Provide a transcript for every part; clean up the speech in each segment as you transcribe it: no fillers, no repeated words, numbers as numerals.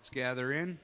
Let's gather in.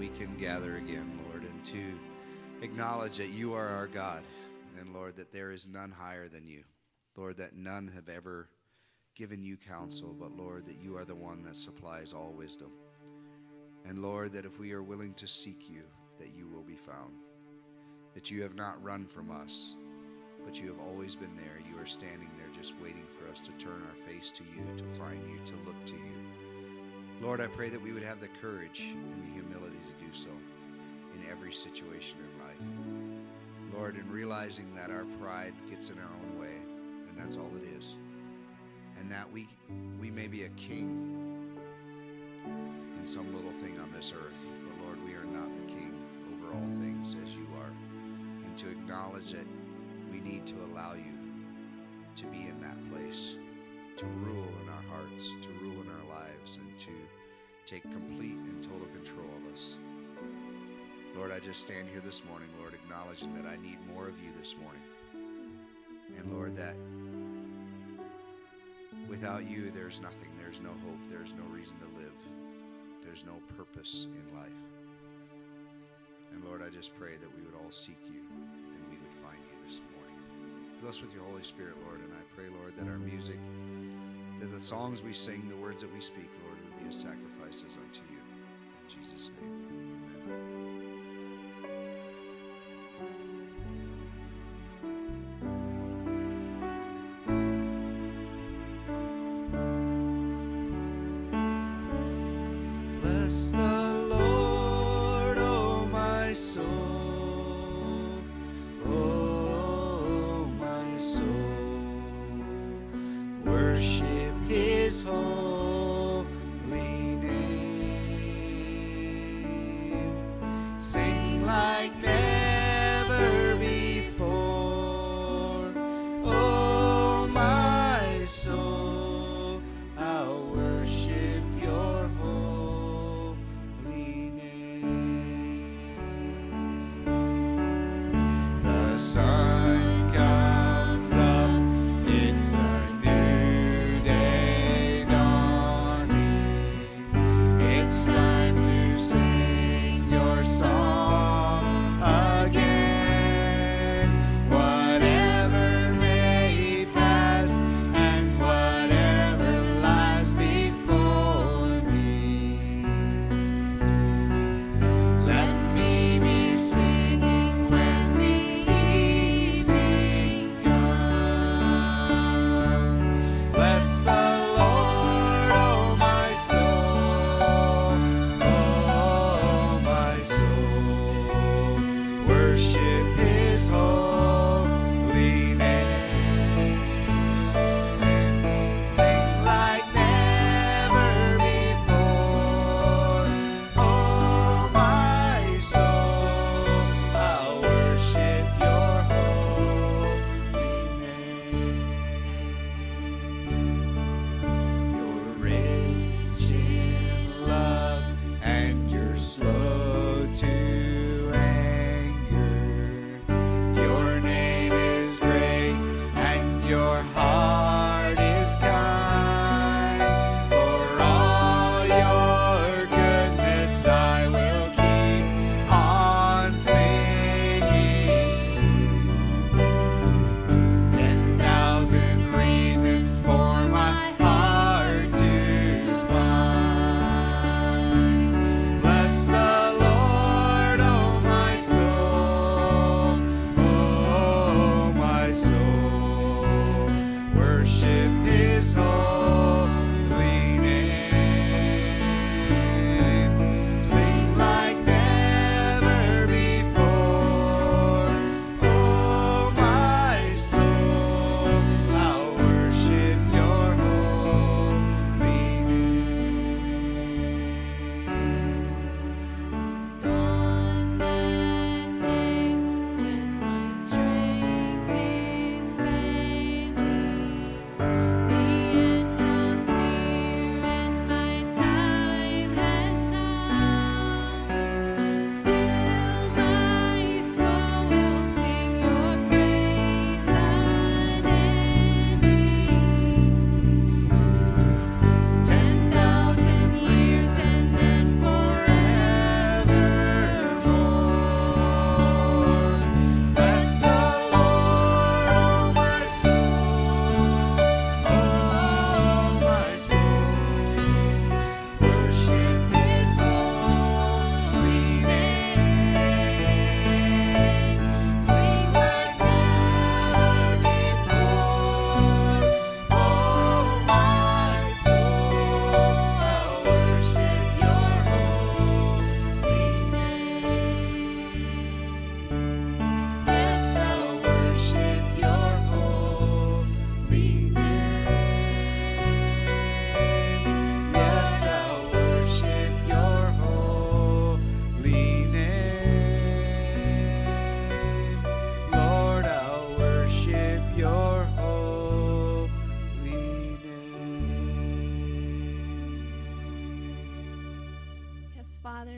we can gather again, Lord, and to acknowledge that you are our God, and Lord, that there is none higher than you. Lord, that none have ever given you counsel, but Lord, that you are the one that supplies all wisdom. And Lord, that if we are willing to seek you, that you will be found. That you have not run from us, but you have always been there. You are standing there just waiting for us to turn our face to you, to find you, to look to you. Lord, I pray that we would have the courage and the humility to do so in every situation in life. Lord, in realizing that our pride gets in our own way, and that's all it is. And that we may be a king in some little thing on this earth, but Lord, we are not the king over all things as you are. And to acknowledge that we need to allow you to be in that place, to rule in our hearts, to rule in our lives, and to take complete and total control of us. Lord, I just stand here this morning, Lord, acknowledging that I need more of you this morning. And Lord, that without you, there's nothing. There's no hope. There's no reason to live. There's no purpose in life. And Lord, I just pray that we would all seek you and we would find you this morning. Fill us with your Holy Spirit, Lord, and I pray, Lord, that our music, that the songs we sing, the words that we speak, Lord, would be as sacrifices unto you. In Jesus' name, amen. Bless the Lord, oh my soul, oh my soul. Worship his holy name.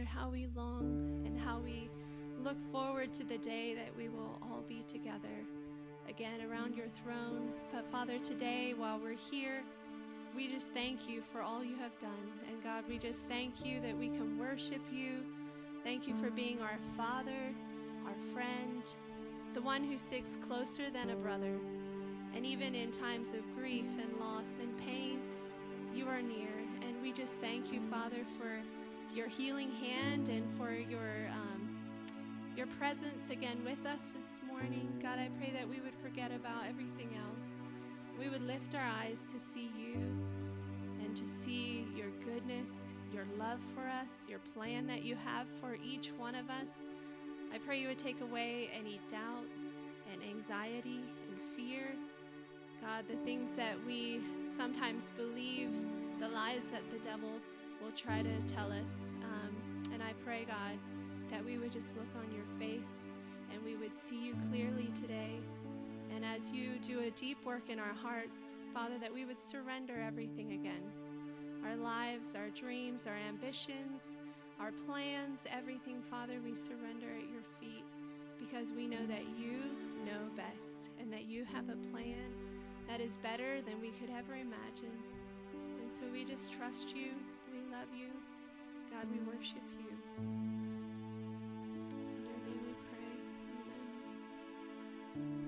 how we long and how we look forward to the day that we will all be together again around your throne. But Father, today while we're here, we just thank you for all you have done. And God, we just thank you that we can worship you. Thank you for being our Father, our friend, the one who sticks closer than a brother. And even in times of grief and loss and pain, you are near. And we just thank you, Father, for your healing hand and for your presence again with us this morning. God, I pray that we would forget about everything else. We would lift our eyes to see you and to see your goodness, your love for us, your plan that you have for each one of us. I pray you would take away any doubt and anxiety and fear. God, the things that we sometimes believe, the lies that the devil will try to tell us. And I pray, God, that we would just look on your face and we would see you clearly today. And as you do a deep work in our hearts, Father, that we would surrender everything again. Our lives, our dreams, our ambitions, our plans, everything, Father, we surrender at your feet because we know that you know best and that you have a plan that is better than we could ever imagine. And so we just trust you. We love you. God, we worship you. In your name we pray. Amen.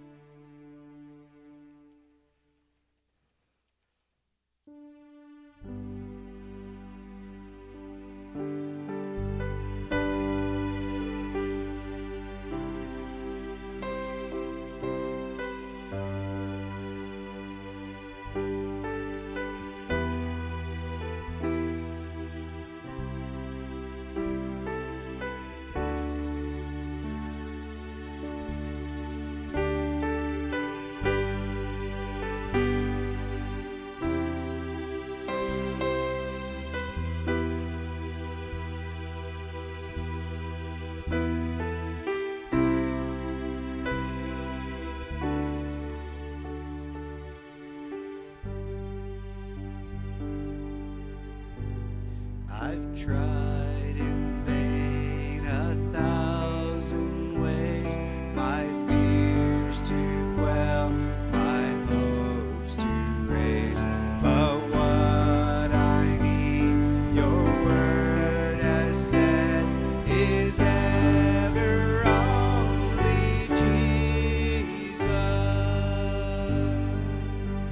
I've tried in vain 1,000 ways, my fears to quell, my hopes to raise. But what I need, your word has said, is ever only Jesus.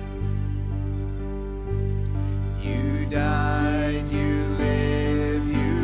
You died, you live, you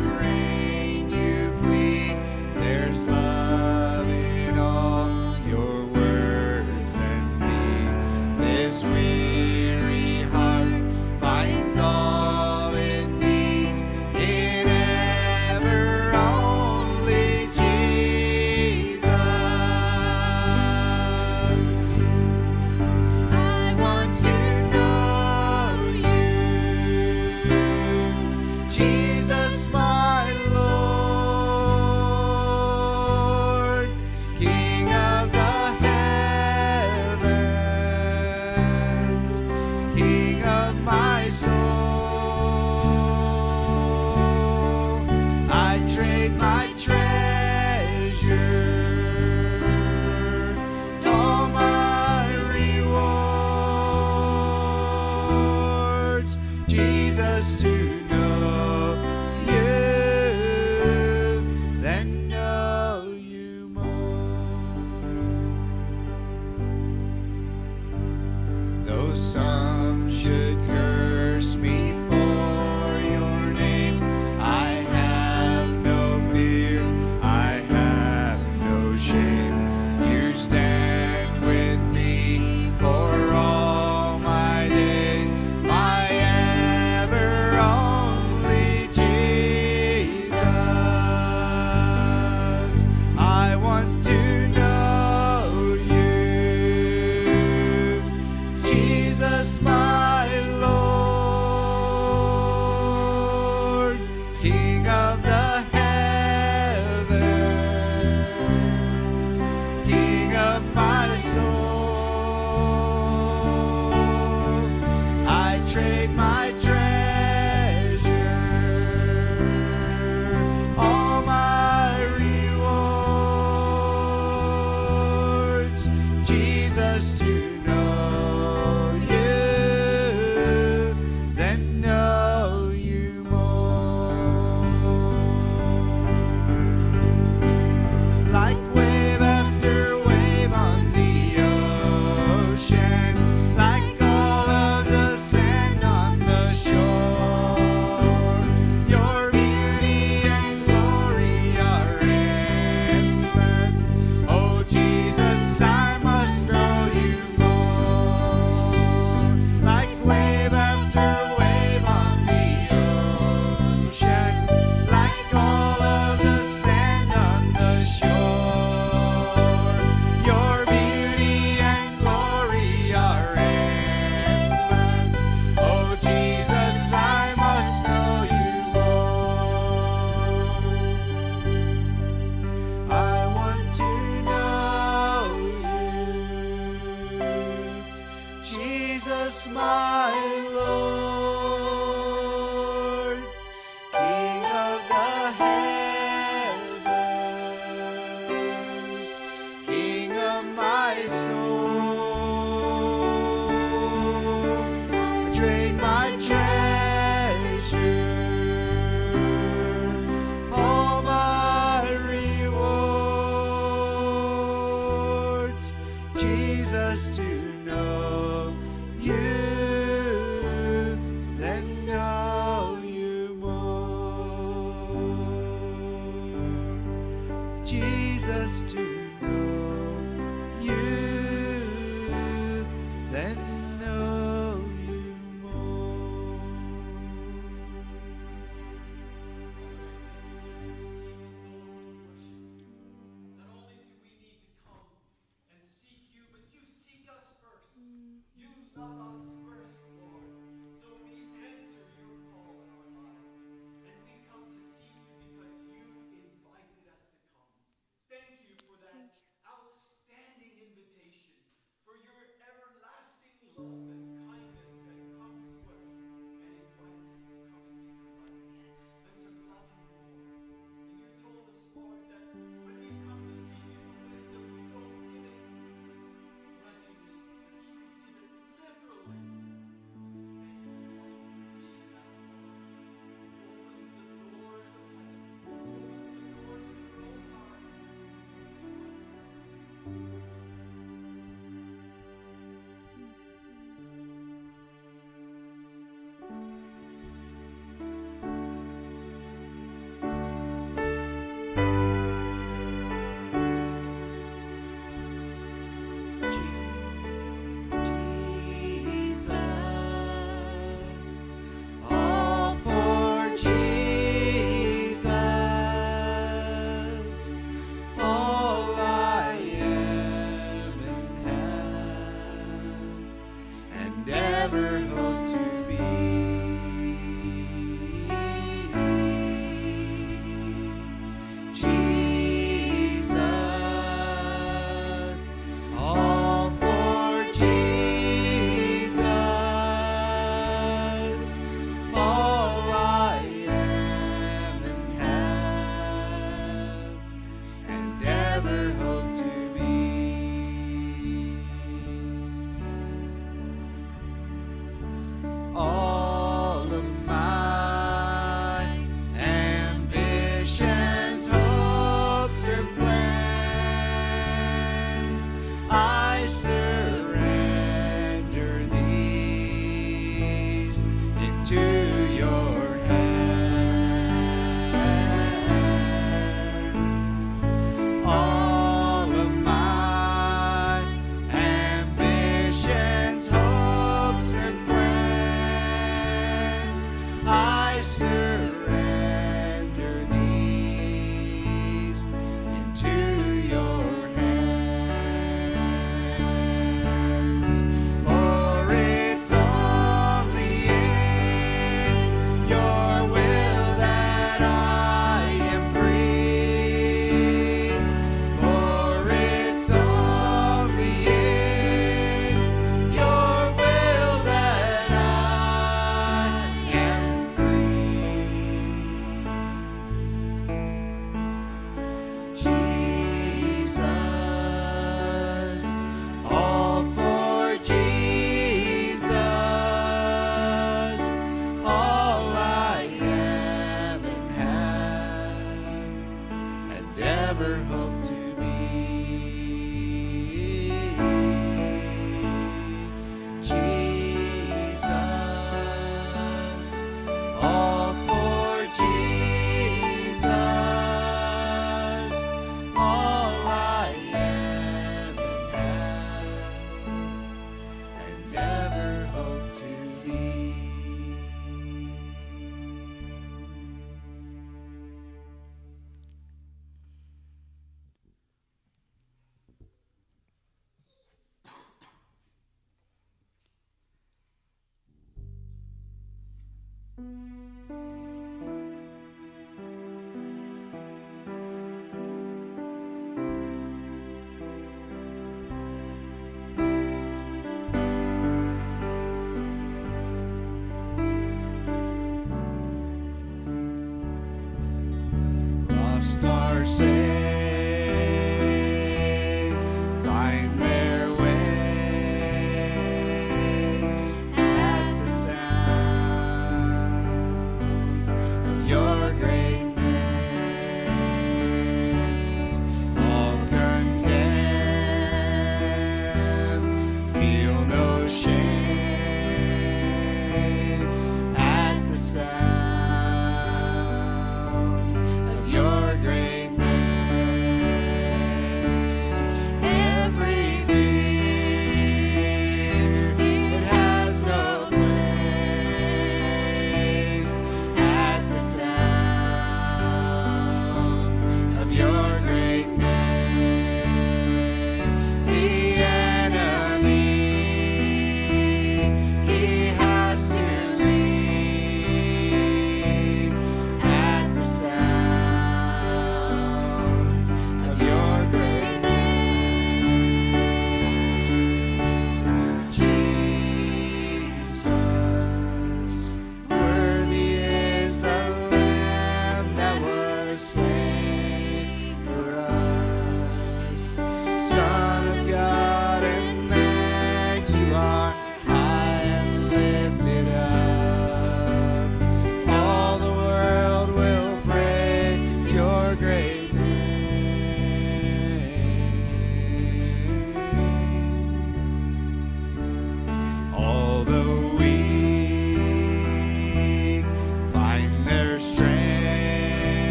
You love us first, Lord. So we answer your call in our lives. And we come to seek you because you invited us to come. Thank you for that outstanding invitation, for your everlasting love and kindness that comes to us and invites us to come into your life and to love you more. And you've told us, Lord, that when we come to seek you for wisdom, you don't give it grudgingly, but you give it liberally. Thank you, Lord, for being that Lord who opens the doors of heaven, opens the doors of your own heart, and invites us into your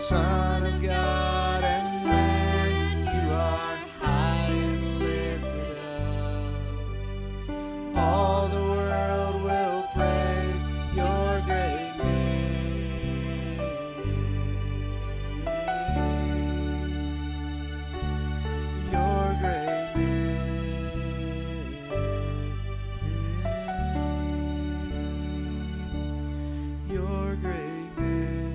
Son of God, and when you are high and lifted up, all the world will praise your great name. Your great name. Your great name.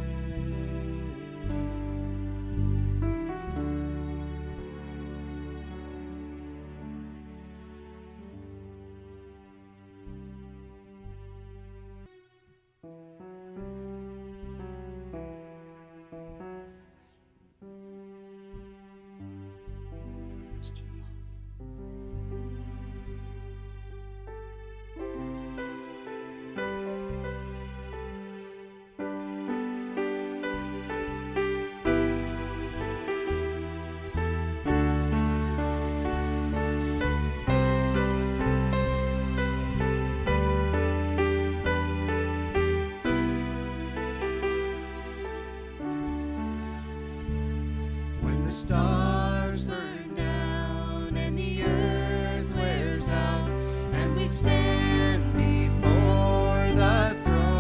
When the stars burn down and the earth wears out, and we stand before the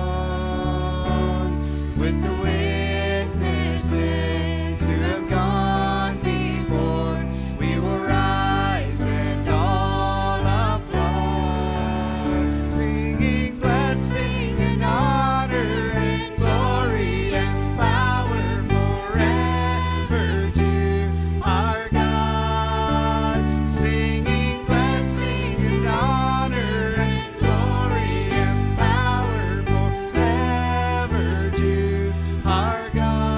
throne with the witnesses who have gone before, we will rise and all applaud, singing blessing and honor and glory and power forever to our God, singing blessing and honor and glory and power forever to our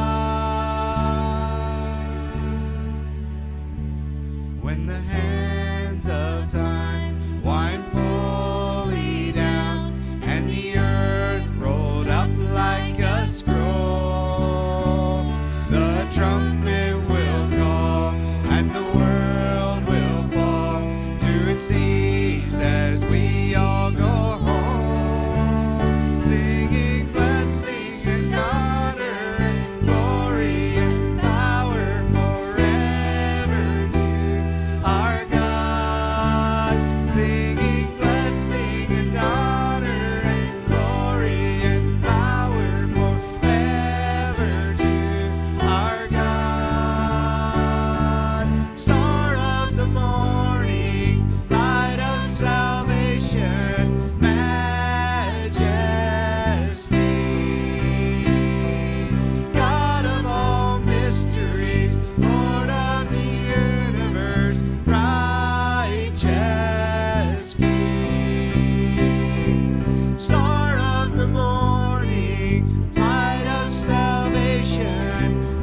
God. When the hands of time wind fully down and the earth rolled up like a scroll, the trumpet will call and the world will fall to its knees as we all go home, singing blessing and honor and glory and power forever to our God, singing blessing and honor and glory and power forever to our God. Star of the morning, light of salvation, majesty, God of all mysteries, Lord of the universe, righteous King. Star of the morning, light of salvation,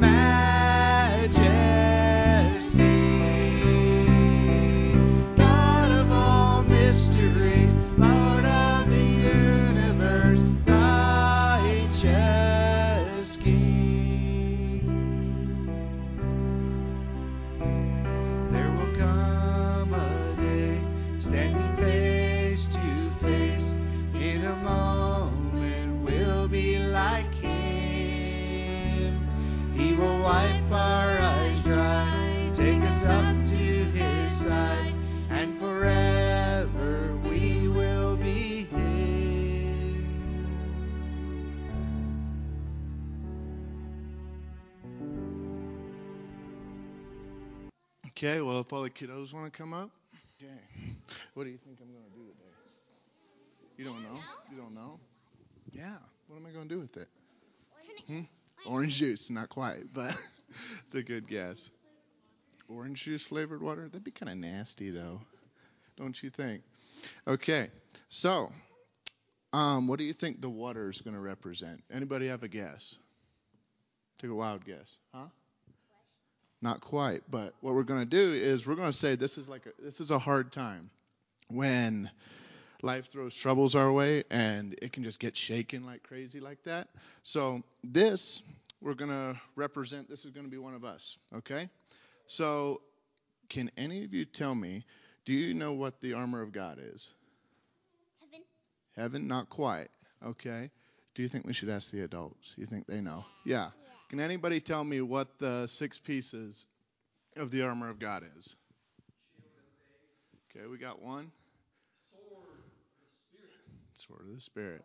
majesty, God of all mysteries, Lord of the universe, righteous King. There will come a day, standing face to face, in a moment we'll be like Him. He will wipe our eyes dry, take us up to His side, and forever we will be His. Okay, well, if all the kiddos want to come up. Okay. What do you think I'm going to do today? You don't know? You don't know? Yeah. What am I going to do with it? Orange juice. Not quite, but it's a good guess. Orange juice flavored water? That'd be kind of nasty, though. Don't you think? Okay. So, what do you think the water is going to represent? Anybody have a guess? Take a wild guess. Huh? Not quite, but what we're going to do is we're going to say this is a hard time when life throws troubles our way and it can just get shaken like crazy like that. So this we're going to represent. This is going to be one of us, okay? So can any of you tell me, do you know what the armor of God is? Heaven. Heaven, not quite. Okay. do you think we should ask the adults? You think they know? Yeah. Can anybody tell me what the 6 pieces of the armor of God is? Okay, we got one. Sword of the Spirit. Sword of the Spirit.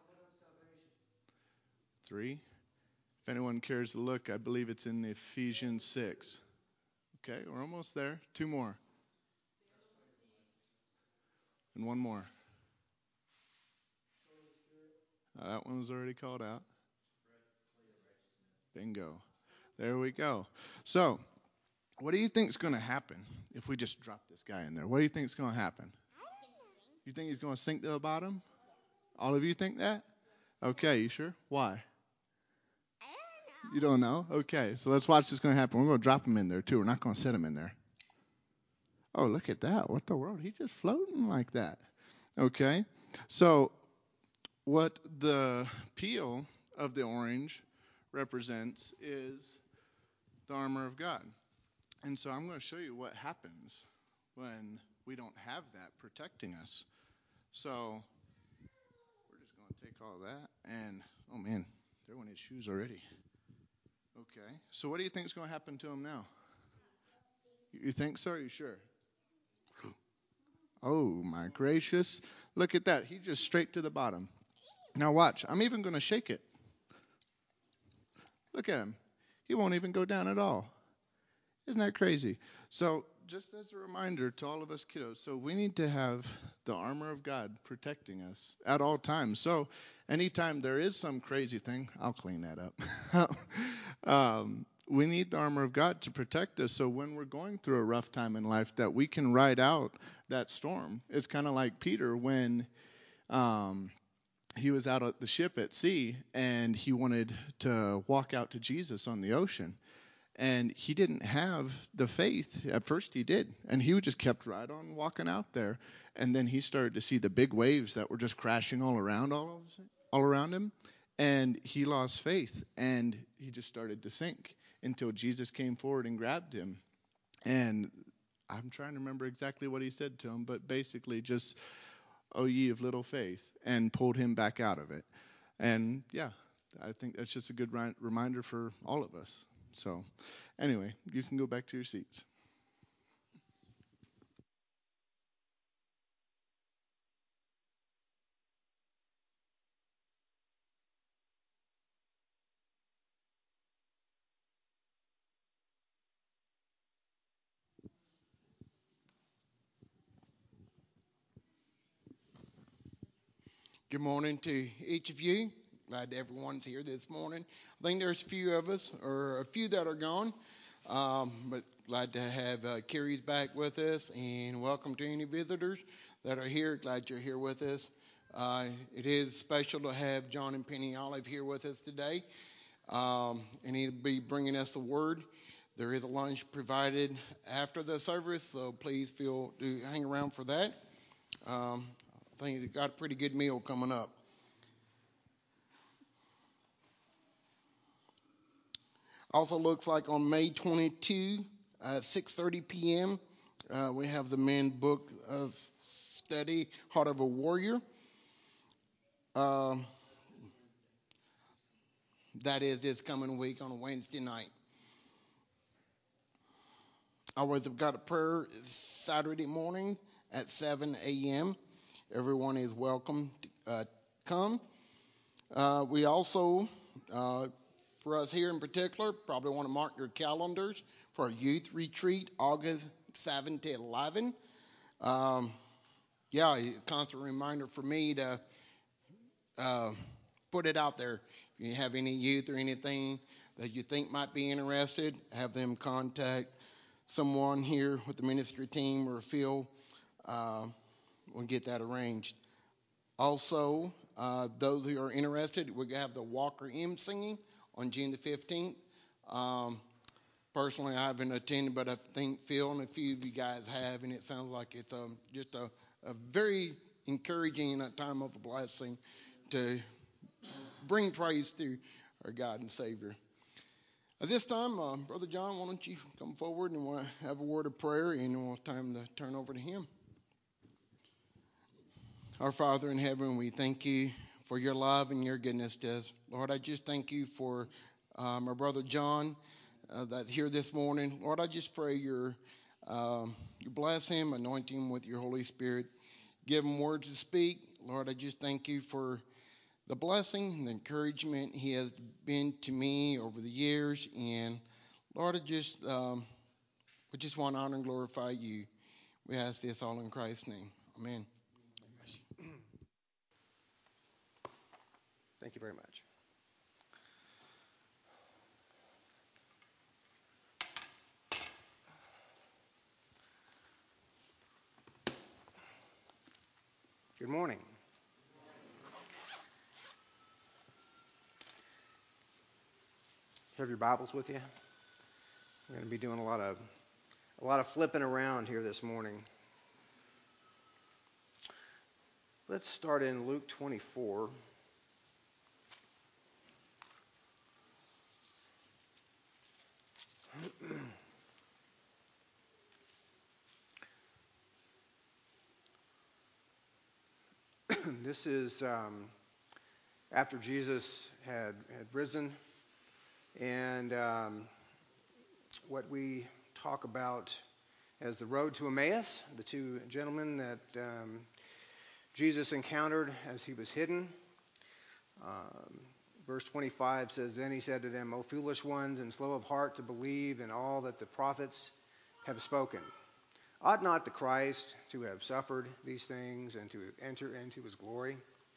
3. If anyone cares to look, I believe it's in Ephesians 6. Okay, we're almost there. 2 more. And 1 more. That one was already called out. Bingo. There we go. So, what do you think is going to happen if we just drop this guy in there? What do you think is going to happen? You think he's going to sink to the bottom? All of you think that? Okay, you sure? Why? You don't know? Okay, so let's watch what's going to happen. We're going to drop him in there, too. We're not going to set him in there. Oh, look at that. What the world? He's just floating like that. Okay, so what the peel of the orange represents is the armor of God. And so I'm going to show you what happens when we don't have that protecting us. So we're just going to take all that and, oh man, there went his shoes already. Okay, so what do you think is going to happen to him now? You think so? Are you sure? Oh my gracious. Look at that. He's just straight to the bottom. Now watch. I'm even going to shake it. Look at him. He won't even go down at all. Isn't that crazy? So just as a reminder to all of us kiddos, so we need to have the armor of God protecting us at all times. So anytime there is some crazy thing, I'll clean that up. We need the armor of God to protect us. So when we're going through a rough time in life, that we can ride out that storm. It's kind of like Peter when he was out at the ship at sea and he wanted to walk out to Jesus on the ocean. And he didn't have the faith. At first he did. And he just kept right on walking out there. And then he started to see the big waves that were just crashing all around him. And he lost faith. And he just started to sink until Jesus came forward and grabbed him. And I'm trying to remember exactly what he said to him. But basically just, "O ye of little faith," and pulled him back out of it. And yeah, I think that's just a good reminder for all of us. So anyway, you can go back to your seats. Good morning to each of you. Glad everyone's here this morning. I think there's a few of us, or a few that are gone, but glad to have Carrie's back with us, and welcome to any visitors that are here. Glad you're here with us. It is special to have John and Penny Olive here with us today, and he'll be bringing us the word. There is a lunch provided after the service, so please feel to hang around for that. I think he's got a pretty good meal coming up. Also looks like on May 22 at 6:30 p.m. We have the main book study, Heart of a Warrior. That is this coming week on a Wednesday night. Always have got a prayer Saturday morning at 7 a.m. Everyone is welcome to come. We also, for us here in particular, probably want to mark your calendars for a youth retreat, August 7 to 11. A constant reminder for me to put it out there. If you have any youth or anything that you think might be interested, have them contact someone here with the ministry team or Phil. We'll get that arranged. Also, those who are interested, we have the Walker M singing on June the 15th. Personally, I haven't attended, but I think Phil and a few of you guys have, and it sounds like it's just a very encouraging and a time of a blessing to bring praise to our God and Savior. At this time, Brother John, why don't you come forward and we'll have a word of prayer, and we'll have time to turn over to him. Our Father in heaven, we thank you for your love and your goodness to us. Lord, I just thank you for my brother John that's here this morning. Lord, I just pray you bless him, anoint him with your Holy Spirit, give him words to speak. Lord, I just thank you for the blessing and the encouragement he has been to me over the years. And Lord, we just want to honor and glorify you. We ask this all in Christ's name. Amen. Thank you very much. Good morning. Have your Bibles with you? We're going to be doing a lot of flipping around here this morning. Let's start in Luke 24. This is after Jesus had risen, and what we talk about as the road to Emmaus, the two gentlemen that Jesus encountered as he was hidden. Verse 25 says, "Then he said to them, O foolish ones, and slow of heart to believe in all that the prophets have spoken. Ought not the Christ to have suffered these things and to enter into his glory?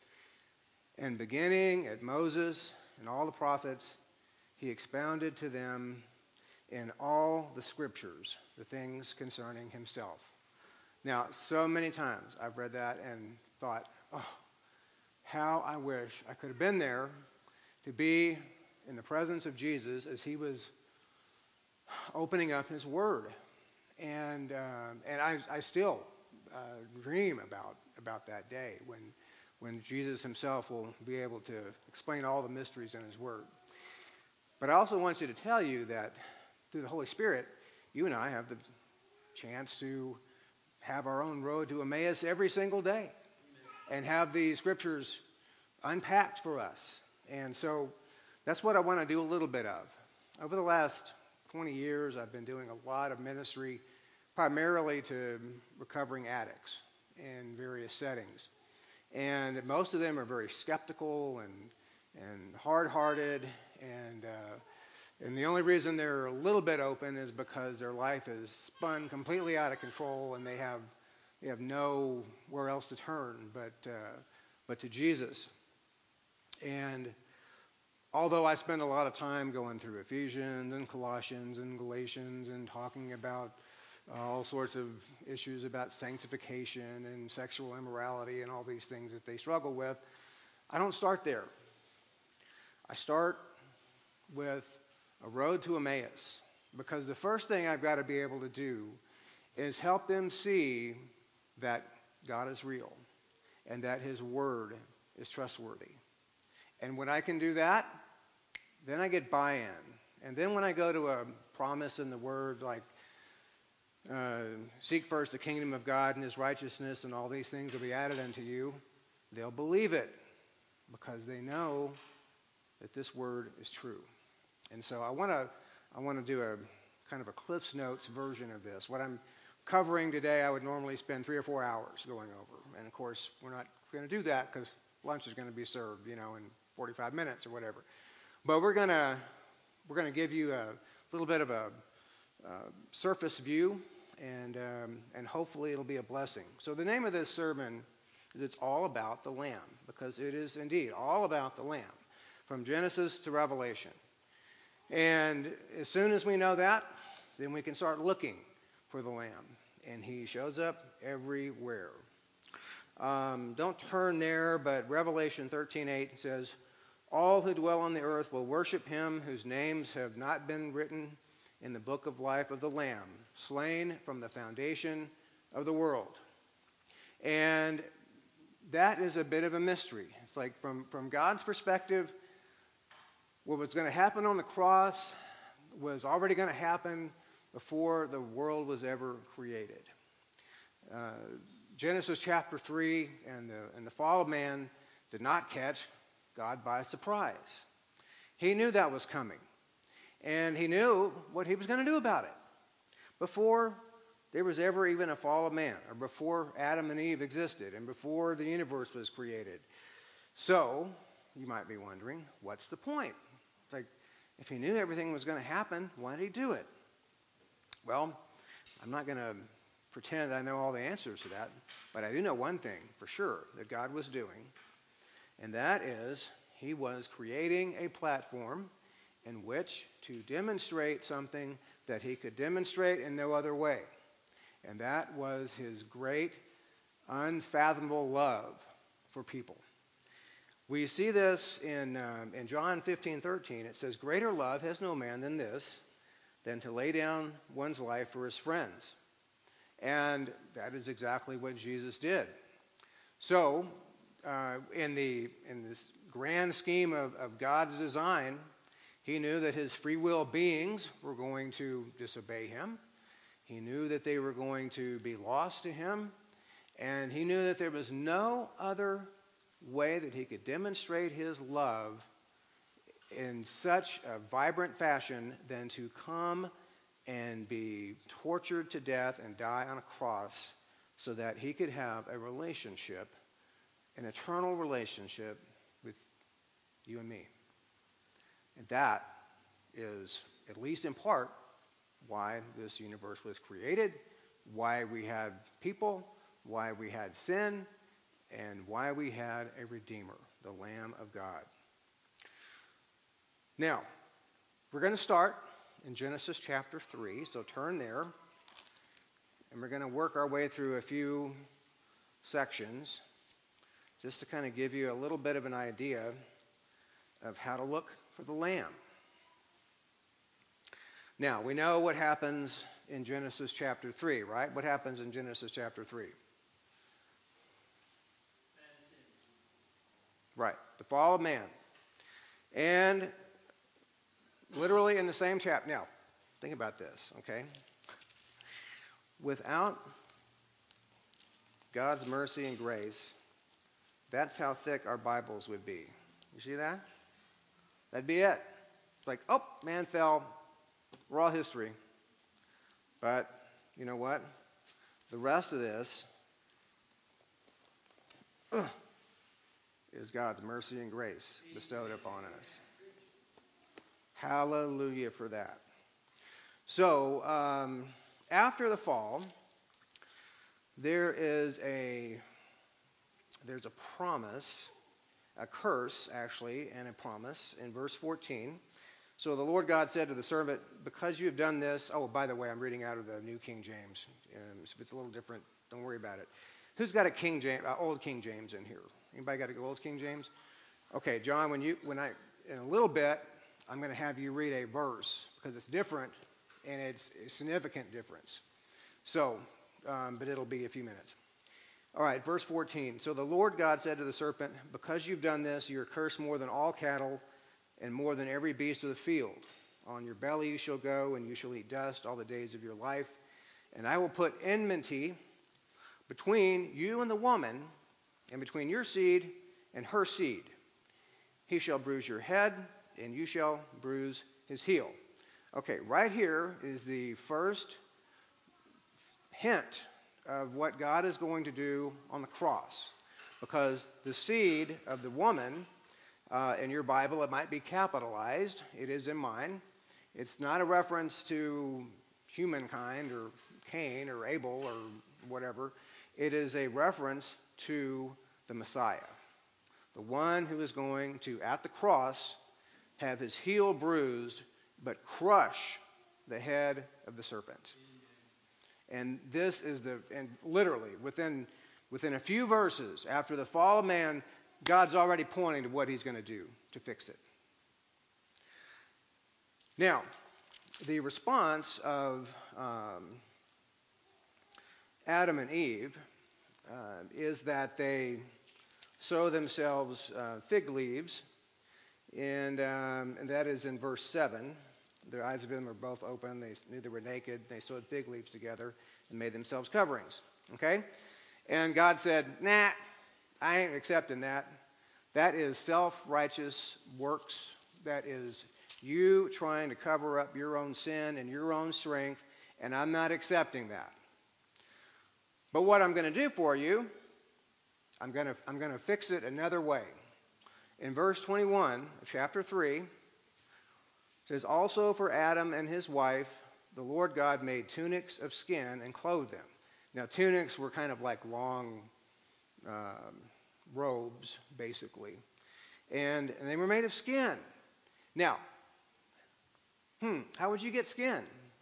And beginning at Moses and all the prophets, he expounded to them in all the scriptures the things concerning himself." Now, so many times I've read that and thought, oh, how I wish I could have been there to be in the presence of Jesus as he was opening up his word. And I still dream about that day when Jesus himself will be able to explain all the mysteries in his word. But I also want you to tell you that through the Holy Spirit, you and I have the chance to have our own road to Emmaus every single day and have the scriptures unpacked for us. And so that's what I want to do a little bit of. Over the last 20 years, I've been doing a lot of ministry, primarily to recovering addicts in various settings. And most of them are very skeptical and hard-hearted, and the only reason they're a little bit open is because their life is spun completely out of control, and they have nowhere else to turn but to Jesus. And although I spend a lot of time going through Ephesians and Colossians and Galatians and talking about all sorts of issues about sanctification and sexual immorality and all these things that they struggle with, I don't start there. I start with a road to Emmaus, because the first thing I've got to be able to do is help them see that God is real and that his word is trustworthy. And when I can do that, then I get buy-in. And then when I go to a promise in the word like seek first the kingdom of God and his righteousness, and all these things will be added unto you, they'll believe it because they know that this word is true. And so I want to do a kind of a Cliff's Notes version of this. What I'm covering today, I would normally spend 3 or 4 hours going over. And of course, we're not going to do that because lunch is going to be served, in 45 minutes or whatever. But we're going to give you a little bit of a surface view, and hopefully it'll be a blessing. So the name of this sermon is "It's All About the Lamb," because it is indeed all about the Lamb, from Genesis to Revelation. And as soon as we know that, then we can start looking for the Lamb, and he shows up everywhere. Don't turn there, but Revelation 13:8 says, "All who dwell on the earth will worship him whose names have not been written in the book of life of the Lamb, slain from the foundation of the world." And that is a bit of a mystery. It's like from God's perspective, what was going to happen on the cross was already going to happen before the world was ever created. Genesis chapter 3 and the fall of man did not catch God by surprise. He knew that was coming. And he knew what he was going to do about it. Before there was ever even a fall of man, or before Adam and Eve existed, and before the universe was created. So, you might be wondering, what's the point? Like, if he knew everything was going to happen, why did he do it? Well, I'm not going to pretend I know all the answers to that, but I do know one thing for sure that God was doing, and that is he was creating a platform in which to demonstrate something that he could demonstrate in no other way. And that was his great, unfathomable love for people. We see this in John 15:13. It says, "Greater love has no man than this, than to lay down one's life for his friends." And that is exactly what Jesus did. So, in this grand scheme of God's design, he knew that his free will beings were going to disobey him. He knew that they were going to be lost to him. And he knew that there was no other way that he could demonstrate his love in such a vibrant fashion than to come and be tortured to death and die on a cross so that he could have a relationship, an eternal relationship with you and me. And that is, at least in part, why this universe was created, why we had people, why we had sin, and why we had a Redeemer, the Lamb of God. Now, we're going to start in Genesis chapter 3, so turn there, and we're going to work our way through a few sections just to kind of give you a little bit of an idea of how to look for the Lamb. Now, we know what happens in Genesis chapter 3, right? What happens in Genesis chapter 3? Right, the fall of man. And literally in the same chapter. Now, think about this, okay? Without God's mercy and grace, that's how thick our Bibles would be. You see that? That'd be it. It's like, oh, man fell. We're all history. But you know what? The rest of this is God's mercy and grace bestowed upon us. Hallelujah for that. So, after the fall, there's a promise, a curse actually, and a promise in verse 14. So the Lord God said to the servant, "Because you have done this," oh, by the way, I'm reading out of the New King James. If it's a little different, don't worry about it. Who's got a King James, Old King James in here? Anybody got an Old King James? Okay, John, in a little bit, I'm going to have you read a verse because it's different and it's a significant difference. So, but it'll be a few minutes. All right, verse 14. So the Lord God said to the serpent, "Because you've done this, you are cursed more than all cattle and more than every beast of the field. On your belly you shall go, and you shall eat dust all the days of your life. And I will put enmity between you and the woman, and between your seed and her seed. He shall bruise your head, and you shall bruise his heel." Okay, right here is the first hint of what God is going to do on the cross. Because the seed of the woman, in your Bible, it might be capitalized. It is in mine. It's not a reference to humankind or Cain or Abel or whatever. It is a reference to the Messiah, the one who is going to, at the cross, have his heel bruised but crush the head of the serpent. And this is and literally within a few verses after the fall of man, God's already pointing to what he's going to do to fix it. Now, the response of Adam and Eve is that they sow themselves fig leaves, and that is in verse 7. Their eyes of them were both open. They knew they were naked. They sewed fig leaves together and made themselves coverings. Okay? And God said, "Nah, I ain't accepting that. That is self-righteous works. That is you trying to cover up your own sin and your own strength, and I'm not accepting that. But what I'm going to do for you, I'm going to fix it another way. In verse 21 of chapter 3, it says, "Also for Adam and his wife, the Lord God made tunics of skin and clothed them." Now, tunics were kind of like long robes, basically. And they were made of skin. Now, how would you get skin?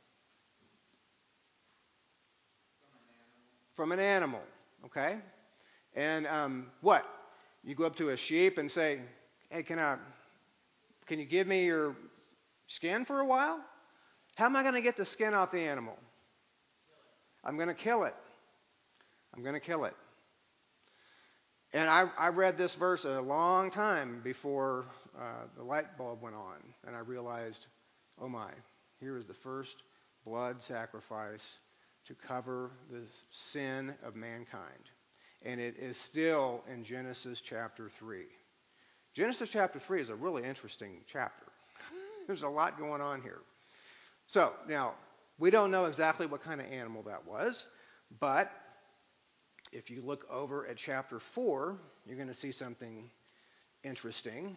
From an animal, okay? And what? You go up to a sheep and say, "Hey, can you give me your skin for a while?" How am I going to get the skin off the animal? I'm going to kill it. I'm going to kill it. And I read this verse a long time before the light bulb went on, and I realized, oh my, here is the first blood sacrifice to cover the sin of mankind. And it is still in Genesis chapter 3. Genesis chapter 3 is a really interesting chapter. There's a lot going on here. So, now, we don't know exactly what kind of animal that was, but if you look over at chapter 4, you're going to see something interesting.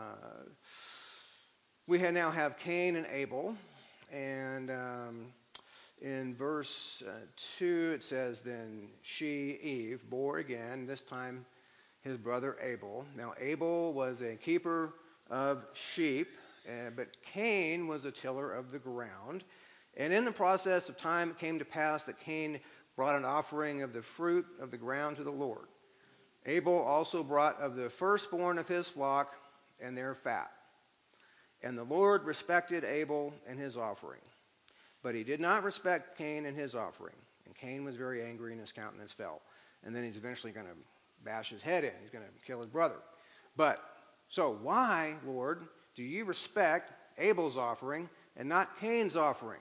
We now have Cain and Abel, and in verse 2 it says, "Then she, Eve, bore again, this time his brother Abel. Now Abel was a keeper of sheep, but Cain was a tiller of the ground. And in the process of time it came to pass that Cain brought an offering of the fruit of the ground to the Lord. Abel also brought of the firstborn of his flock and their fat. And the Lord respected Abel and his offering. But he did not respect Cain and his offering. And Cain was very angry and his countenance fell." And then he's eventually going to bash his head in. He's going to kill his brother. So why, Lord, do you respect Abel's offering and not Cain's offering?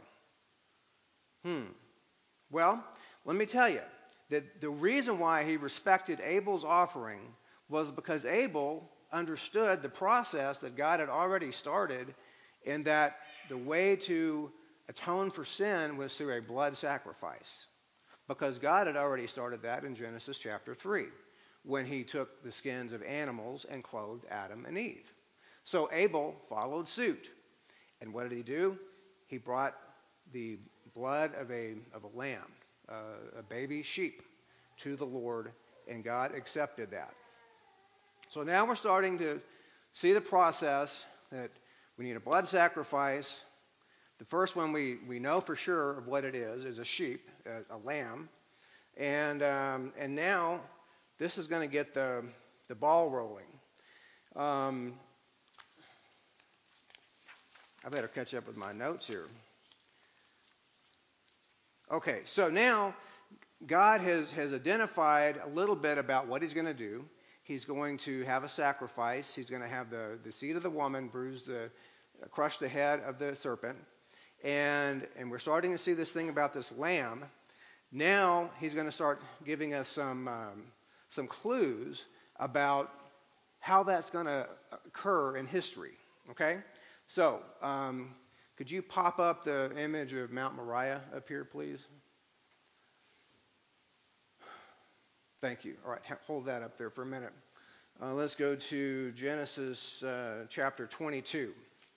Well, let me tell you that the reason why he respected Abel's offering was because Abel understood the process that God had already started, and that the way to atone for sin was through a blood sacrifice. Because God had already started that in Genesis chapter 3, when he took the skins of animals and clothed Adam and Eve. So Abel followed suit. And what did he do? He brought the blood of a lamb, a baby sheep, to the Lord, and God accepted that. So now we're starting to see the process that we need a blood sacrifice. The first one we know for sure of what it is a sheep, a lamb. And now this is going to get the ball rolling. I better catch up with my notes here. Okay, so now God has identified a little bit about what he's going to do. He's going to have a sacrifice. He's going to have the seed of the woman crush the head of the serpent. And we're starting to see this thing about this lamb. Now he's going to start giving us some clues about how that's going to occur in history. Okay? So, could you pop up the image of Mount Moriah up here, please? Thank you. All right, hold that up there for a minute. Let's go to Genesis chapter 22.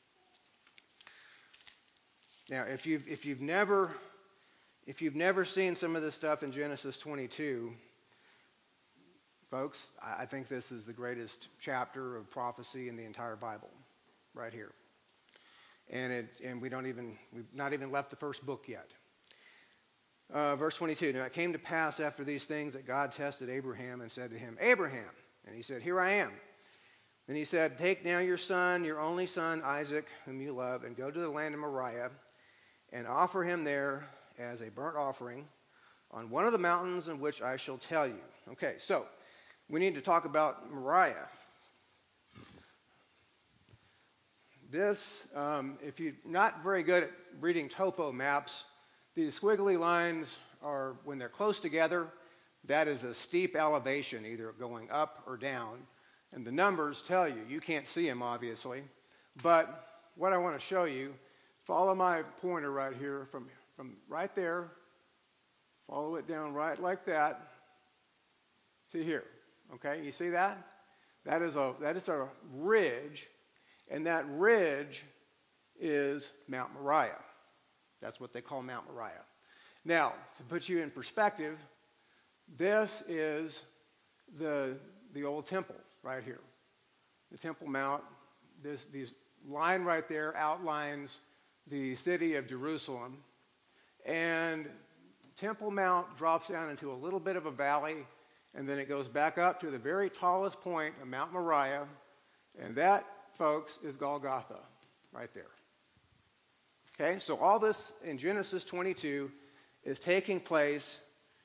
Now, if you've never seen some of this stuff in Genesis 22, folks, I think this is the greatest chapter of prophecy in the entire Bible, right here. And we've not even left the first book yet. Verse 22, "Now it came to pass after these things that God tested Abraham and said to him, 'Abraham.' And he said, 'Here I am.' Then he said, 'Take now your son, your only son, Isaac, whom you love, and go to the land of Moriah, and offer him there as a burnt offering on one of the mountains in which I shall tell you.'" Okay, so we need to talk about Moriah. This, if you're not very good at reading topo maps, these squiggly lines are, when they're close together, that is a steep elevation, either going up or down. And the numbers tell you. You can't see them, obviously. But what I want to show you, follow my pointer right here from right there. Follow it down right like that. See here. Okay, you see that? That is a ridge, and that ridge is Mount Moriah. That's what they call Mount Moriah. Now, to put you in perspective, this is the old temple right here. The Temple Mount, this line right there outlines the city of Jerusalem. And Temple Mount drops down into a little bit of a valley, and then it goes back up to the very tallest point of Mount Moriah. And that, folks, is Golgotha right there. Okay, so all this in Genesis 22 is taking place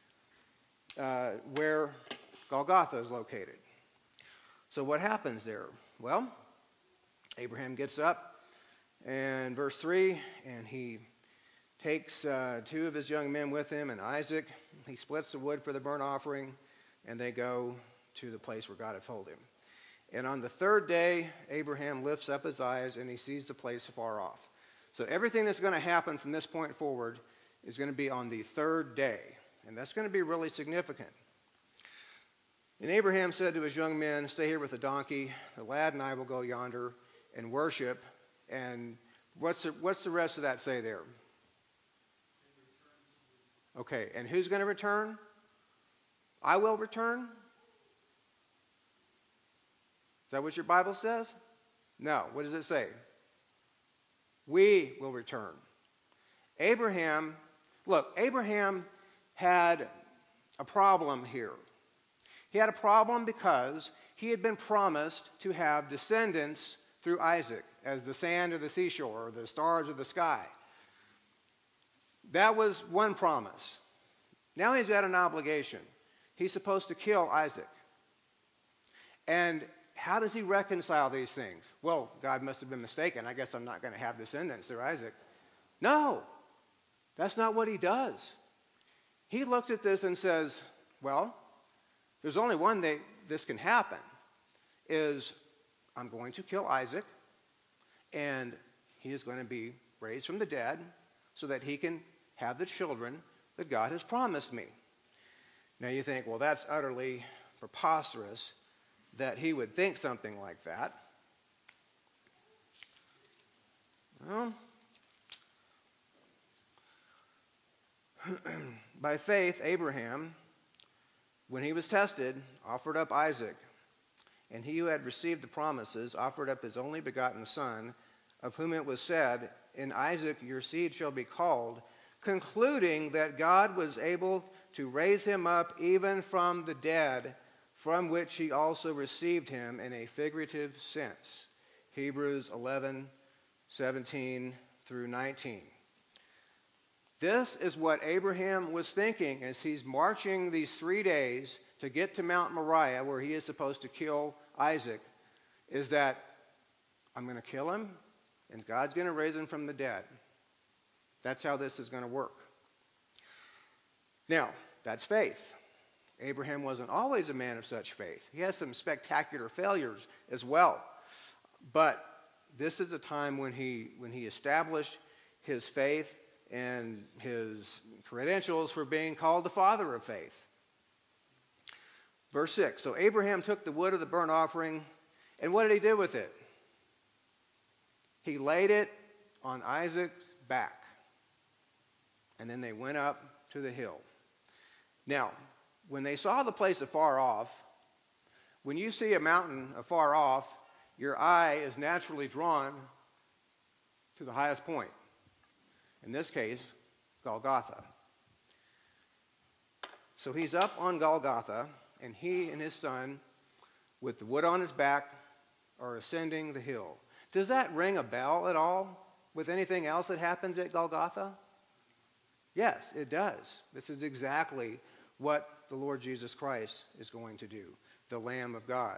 where Golgotha is located. So what happens there? Well, Abraham gets up in verse 3, and he takes 2 of his young men with him and Isaac. He splits the wood for the burnt offering, and they go to the place where God had told him. And on the 3rd day, Abraham lifts up his eyes, and he sees the place far off. So everything that's going to happen from this point forward is going to be on the 3rd day. And that's going to be really significant. And Abraham said to his young men, "Stay here with the donkey. The lad and I will go yonder and worship." And what's the rest of that say there? Okay, and who's going to return? I will return? Is that what your Bible says? No. What does it say? We will return. Abraham had a problem here. He had a problem because he had been promised to have descendants through Isaac, as the sand of the seashore or the stars of the sky. That was one promise. Now he's got an obligation. He's supposed to kill Isaac. And how does he reconcile these things? Well, God must have been mistaken. I guess I'm not going to have descendants through Isaac. No, that's not what he does. He looks at this and says, well, there's only one way this can happen, is I'm going to kill Isaac, and he is going to be raised from the dead so that he can have the children that God has promised me. Now you think, well, that's utterly preposterous that he would think something like that. Well, by faith, Abraham, when he was tested, offered up Isaac. And he who had received the promises offered up his only begotten son, of whom it was said, "In Isaac your seed shall be called," concluding that God was able to raise him up even from the dead, from which he also received him in a figurative sense. Hebrews 11:17 through 19. This is what Abraham was thinking as he's marching these 3 days to get to Mount Moriah, where he is supposed to kill Isaac, is that I'm going to kill him, and God's going to raise him from the dead. That's how this is going to work. Now, that's faith. Abraham wasn't always a man of such faith. He has some spectacular failures as well. But this is a time when he established his faith and his credentials for being called the father of faith. Verse 6, so Abraham took the wood of the burnt offering, and what did he do with it? He laid it on Isaac's back. And then they went up to the hill. Now, when they saw the place afar off, when you see a mountain afar off, your eye is naturally drawn to the highest point. In this case, Golgotha. So he's up on Golgotha, and he and his son, with the wood on his back, are ascending the hill. Does that ring a bell at all with anything else that happens at Golgotha? Yes, it does. This is exactly what the Lord Jesus Christ is going to do, the Lamb of God.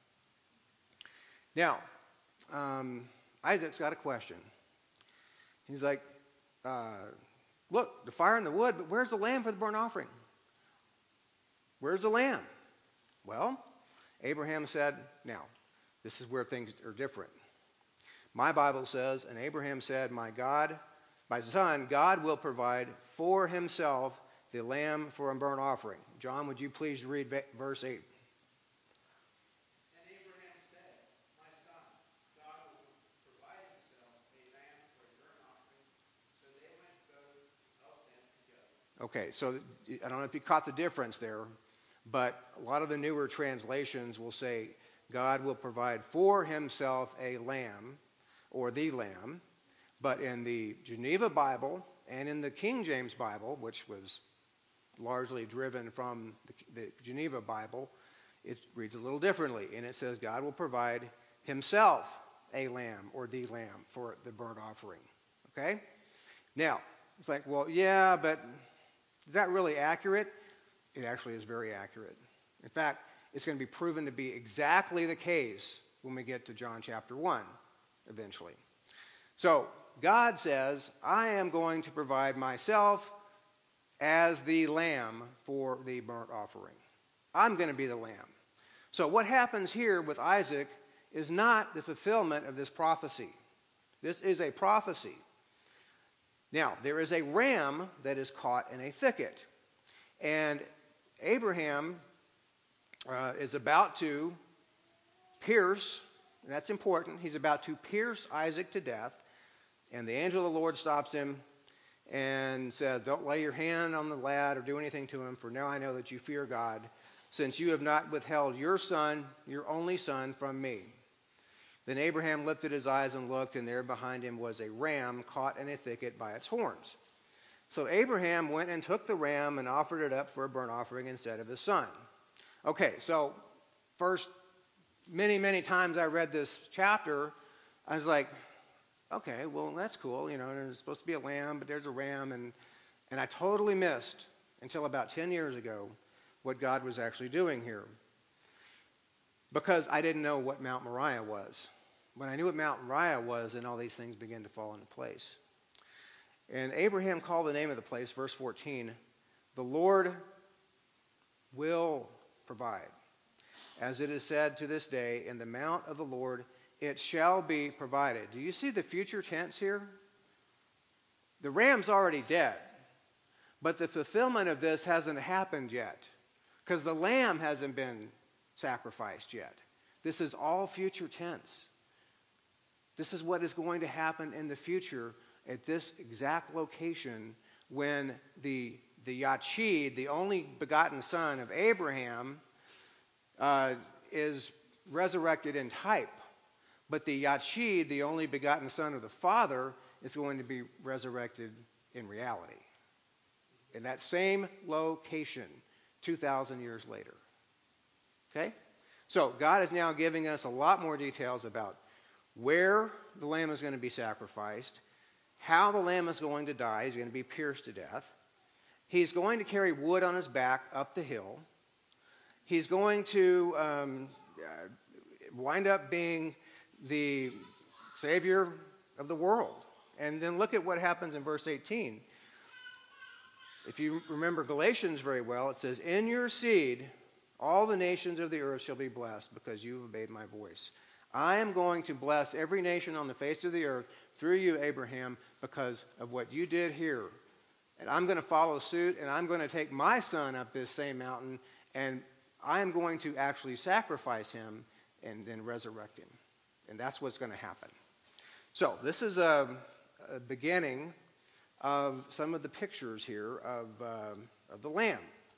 Now, Isaac's got a question. He's like, look, the fire and the wood, but where's the lamb for the burnt offering? Where's the lamb? Well, Abraham said, now, this is where things are different. My Bible says, and Abraham said, my son, God will provide for himself the lamb for a burnt offering. John, would you please read verse 8? And Abraham said, my son, God will provide himself a lamb for a burnt offering. So they went both of them together. Okay, so I don't know if you caught the difference there, but a lot of the newer translations will say, God will provide for himself a lamb, or the lamb. But in the Geneva Bible and in the King James Bible, which was largely driven from the Geneva Bible, it reads a little differently. And it says, God will provide himself a lamb or the lamb for the burnt offering. Okay? Now, it's like, well, yeah, but is that really accurate? It actually is very accurate. In fact, it's going to be proven to be exactly the case when we get to John chapter 1 eventually. So, God says, I am going to provide myself as the lamb for the burnt offering. I'm going to be the lamb. So what happens here with Isaac is not the fulfillment of this prophecy. This is a prophecy. Now, there is a ram that is caught in a thicket. And Abraham is about to pierce, and that's important, he's about to pierce Isaac to death. And the angel of the Lord stops him and says, don't lay your hand on the lad or do anything to him, for now I know that you fear God, since you have not withheld your son, your only son, from me. Then Abraham lifted his eyes and looked, and there behind him was a ram caught in a thicket by its horns. So Abraham went and took the ram and offered it up for a burnt offering instead of his son. Okay, so first, many, many times I read this chapter, I was like, okay, well, that's cool. You know, there's supposed to be a lamb, but there's a ram. And I totally missed, until about 10 years ago, what God was actually doing here. Because I didn't know what Mount Moriah was. When I knew what Mount Moriah was, then all these things began to fall into place. And Abraham called the name of the place, verse 14, the Lord will provide. As it is said to this day, in the mount of the Lord it shall be provided. Do you see the future tense here? The ram's already dead. But the fulfillment of this hasn't happened yet. Because the lamb hasn't been sacrificed yet. This is all future tense. This is what is going to happen in the future at this exact location when the Yachid, the only begotten son of Abraham, is resurrected in type. But the Yachid, the only begotten son of the Father, is going to be resurrected in reality. In that same location, 2,000 years later. Okay? So God is now giving us a lot more details about where the lamb is going to be sacrificed, how the lamb is going to die. He's going to be pierced to death. He's going to carry wood on his back up the hill. He's going to wind up being the Savior of the world. And then look at what happens in verse 18. If you remember Galatians very well, it says, in your seed, all the nations of the earth shall be blessed because you have obeyed my voice. I am going to bless every nation on the face of the earth through you, Abraham, because of what you did here. And I'm going to follow suit, and I'm going to take my son up this same mountain, and I'm going to actually sacrifice him and then resurrect him. And that's what's going to happen. So this is a beginning of some of the pictures here of the lamb.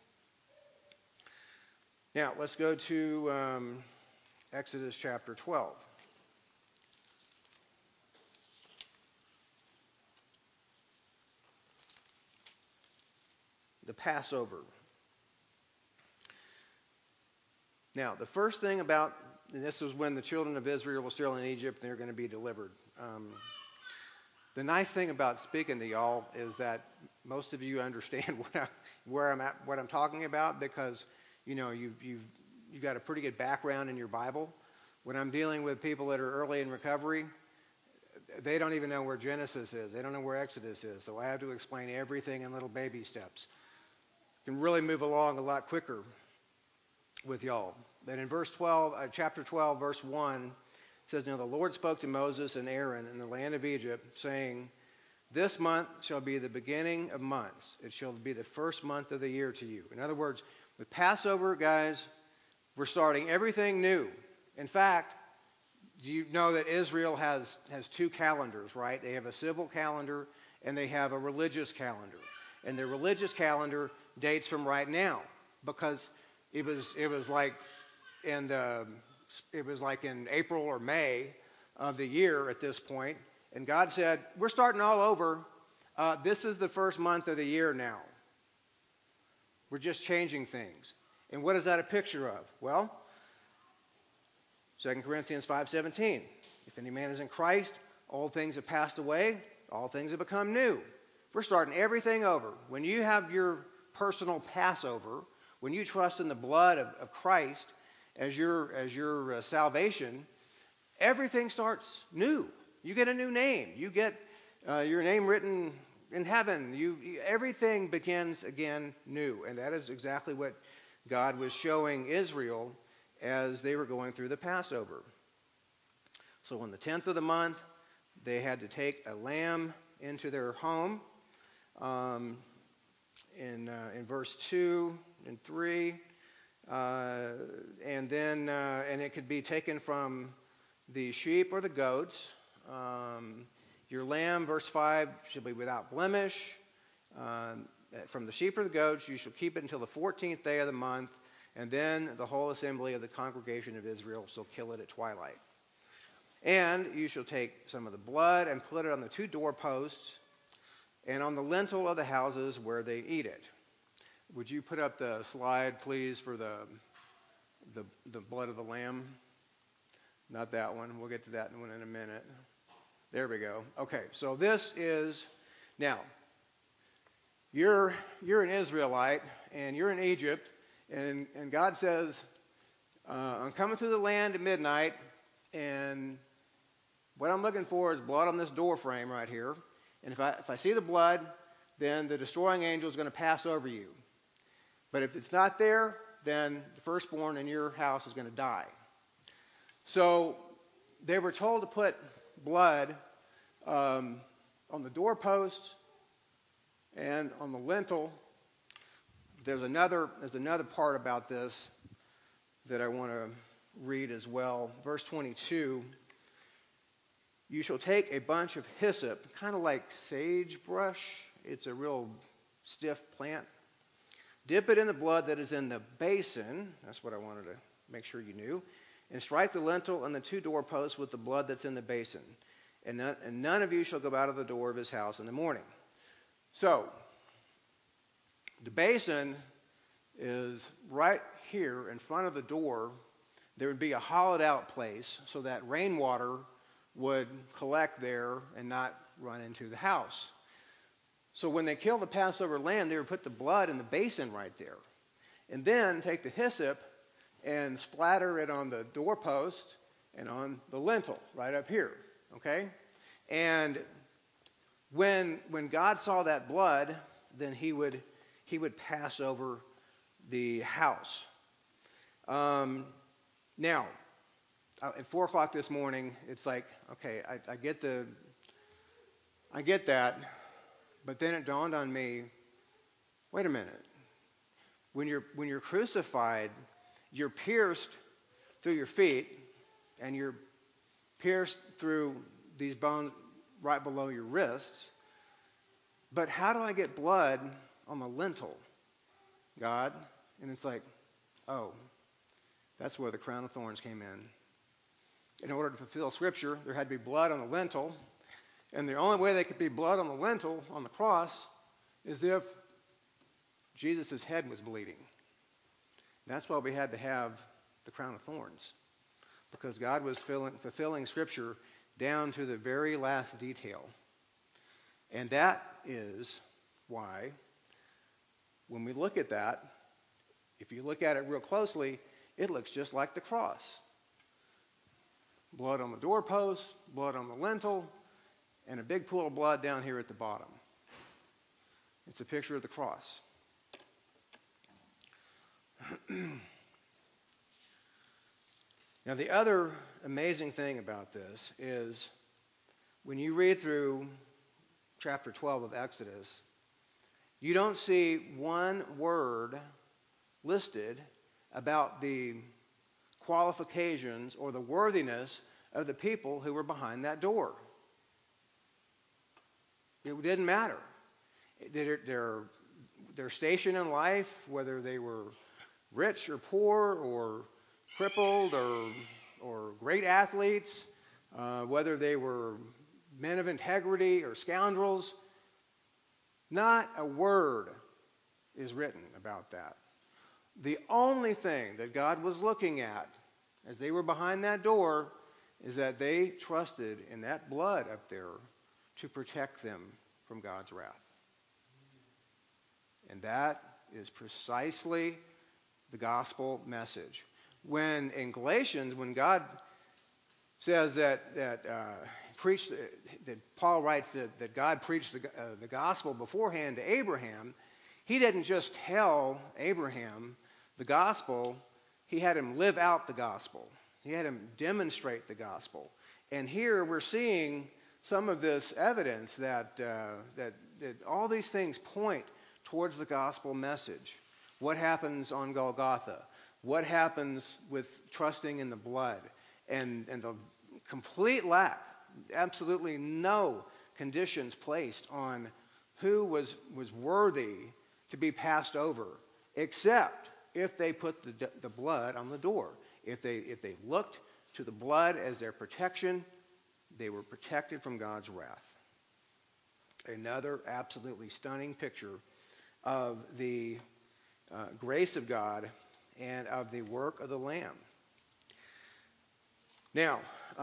Now, let's go to Exodus chapter 12. The Passover. Now, the first thing about, and this was when the children of Israel were still in Egypt, and they're going to be delivered. The nice thing about speaking to y'all is that most of you understand where I'm at, what I'm talking about, because you know you've got a pretty good background in your Bible. When I'm dealing with people that are early in recovery, they don't even know where Genesis is. They don't know where Exodus is. So I have to explain everything in little baby steps. Can really move along a lot quicker with y'all. But in verse 12, chapter 12, verse 1, it says, Now the Lord spoke to Moses and Aaron in the land of Egypt, saying, This month shall be the beginning of months. It shall be the first month of the year to you. In other words, with Passover, guys, we're starting everything new. In fact, do you know that Israel has two calendars, right? They have a civil calendar and they have a religious calendar. And the religious calendar dates from right now, because it was like in April or May of the year at this point, and God said, "We're starting all over. This is the first month of the year now. We're just changing things." And what is that a picture of? Well, 2 Corinthians 5:17. If any man is in Christ, all things have passed away, all things have become new. We're starting everything over. When you have your personal Passover, when you trust in the blood of Christ as your salvation, everything starts new. You get a new name. You get your name written in heaven. Everything begins again new. And that is exactly what God was showing Israel as they were going through the Passover. So on the 10th of the month, they had to take a lamb into their home. In verse 2 and 3, and it could be taken from the sheep or the goats. Your lamb, verse 5, shall be without blemish. From the sheep or the goats, you shall keep it until the 14th day of the month, and then the whole assembly of the congregation of Israel shall kill it at twilight. And you shall take some of the blood and put it on the two doorposts and on the lintel of the houses where they eat it. Would you put up the slide, please, for the blood of the lamb? Not that one. We'll get to that one in a minute. There we go. Okay, so this is, now, you're an Israelite, and you're in Egypt, and God says, I'm coming through the land at midnight, and what I'm looking for is blood on this door frame right here. And if I see the blood, then the destroying angel is going to pass over you. But if it's not there, then the firstborn in your house is going to die. So they were told to put blood on the doorpost and on the lintel. There's another part about this that I want to read as well. Verse 22. You shall take a bunch of hyssop, kind of like sagebrush. It's a real stiff plant. Dip it in the blood that is in the basin. That's what I wanted to make sure you knew. And strike the lintel and the two doorposts with the blood that's in the basin. And none of you shall go out of the door of his house in the morning. So, the basin is right here in front of the door. There would be a hollowed out place so that rainwater would collect there and not run into the house. So when they killed the Passover lamb, they would put the blood in the basin right there. And then take the hyssop and splatter it on the doorpost and on the lintel right up here. Okay? And when God saw that blood, then he would pass over the house. Now, at 4 o'clock this morning, it's like, okay, I get that, but then it dawned on me, wait a minute. When you're crucified, you're pierced through your feet, and you're pierced through these bones right below your wrists. But how do I get blood on the lintel, God? And it's like, oh, that's where the crown of thorns came in. In order to fulfill Scripture, there had to be blood on the lintel. And the only way there could be blood on the lintel, on the cross, is if Jesus' head was bleeding. That's why we had to have the crown of thorns. Because God was fulfilling Scripture down to the very last detail. And that is why, when we look at that, if you look at it real closely, it looks just like the cross. Blood on the doorpost, blood on the lintel, and a big pool of blood down here at the bottom. It's a picture of the cross. Now, the other amazing thing about this is when you read through chapter 12 of Exodus, you don't see one word listed about the qualifications or the worthiness of the people who were behind that door. It didn't matter. Their station in life, whether they were rich or poor or crippled or great athletes, whether they were men of integrity or scoundrels, not a word is written about that. The only thing that God was looking at as they were behind that door is that they trusted in that blood up there to protect them from God's wrath. And that is precisely the gospel message. When in Galatians, when God says that Paul writes that God preached the gospel beforehand to Abraham, he didn't just tell Abraham the gospel, he had him live out the gospel. He had him demonstrate the gospel. And here we're seeing some of this evidence that all these things point towards the gospel message. What happens on Golgotha? What happens with trusting in the blood? And the complete lack, absolutely no conditions placed on who was worthy to be passed over, except if they put the blood on the door. If they looked to the blood as their protection, they were protected from God's wrath. Another absolutely stunning picture of the grace of God and of the work of the Lamb. Now,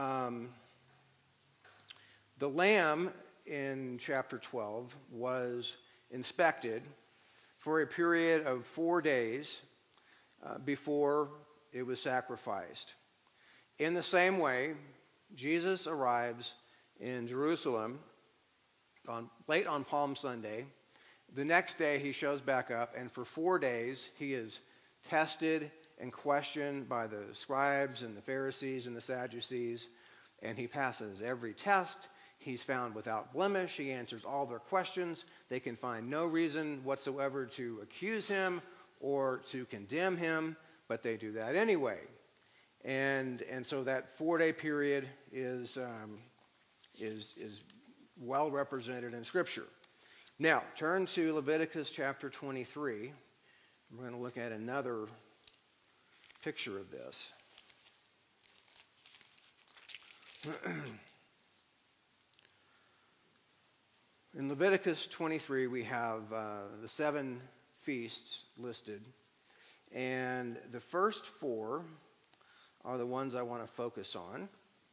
the Lamb in chapter 12 was inspected for a period of 4 days before it was sacrificed. In the same way, Jesus arrives in Jerusalem late on Palm Sunday. The next day he shows back up, and for 4 days he is tested and questioned by the scribes and the Pharisees and the Sadducees, and he passes every test. He's found without blemish. He answers all their questions. They can find no reason whatsoever to accuse him or to condemn him, but they do that anyway. And so that 4-day period is well represented in Scripture. Now, turn to Leviticus chapter 23. We're going to look at another picture of this. In Leviticus 23, we have the 7 feasts listed. And the first 4 are the ones I want to focus on.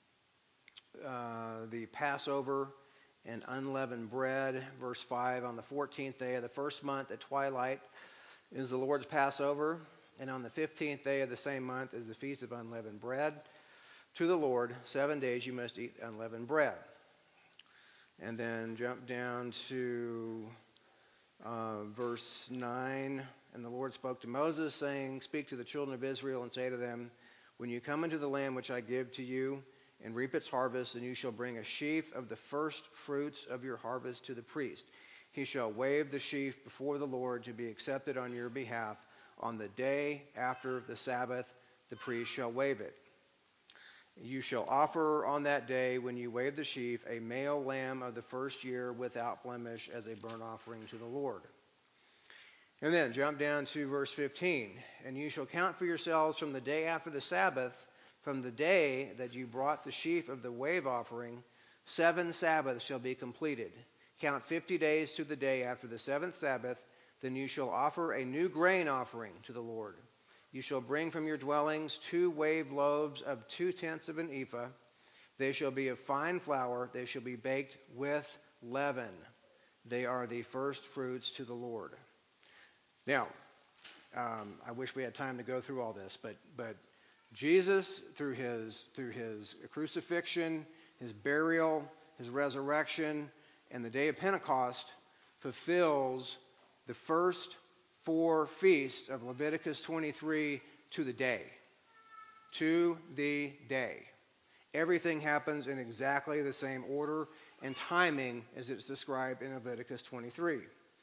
The Passover and unleavened bread, verse 5, on the 14th day of the first month at twilight is the Lord's Passover, and on the 15th day of the same month is the Feast of Unleavened Bread. To the Lord, 7 days you must eat unleavened bread. And then jump down to verse 9. And the Lord spoke to Moses, saying, Speak to the children of Israel and say to them, When you come into the land which I give to you, and reap its harvest, and you shall bring a sheaf of the first fruits of your harvest to the priest. He shall wave the sheaf before the Lord to be accepted on your behalf. On the day after the Sabbath, the priest shall wave it. You shall offer on that day, when you wave the sheaf, a male lamb of the first year without blemish as a burnt offering to the Lord. And then jump down to verse 15. And you shall count for yourselves from the day after the Sabbath, from the day that you brought the sheaf of the wave offering, 7 Sabbaths shall be completed. Count 50 days to the day after the 7th Sabbath. Then you shall offer a new grain offering to the Lord. You shall bring from your dwellings 2 wave loaves of 2/10 of an ephah. They shall be of fine flour. They shall be baked with leaven. They are the first fruits to the Lord. Now, I wish we had time to go through all this, but Jesus, through his crucifixion, his burial, his resurrection, and the day of Pentecost, fulfills the first 4 feasts of Leviticus 23 to the day. to the day. Everything happens in exactly the same order and timing as it's described in Leviticus 23.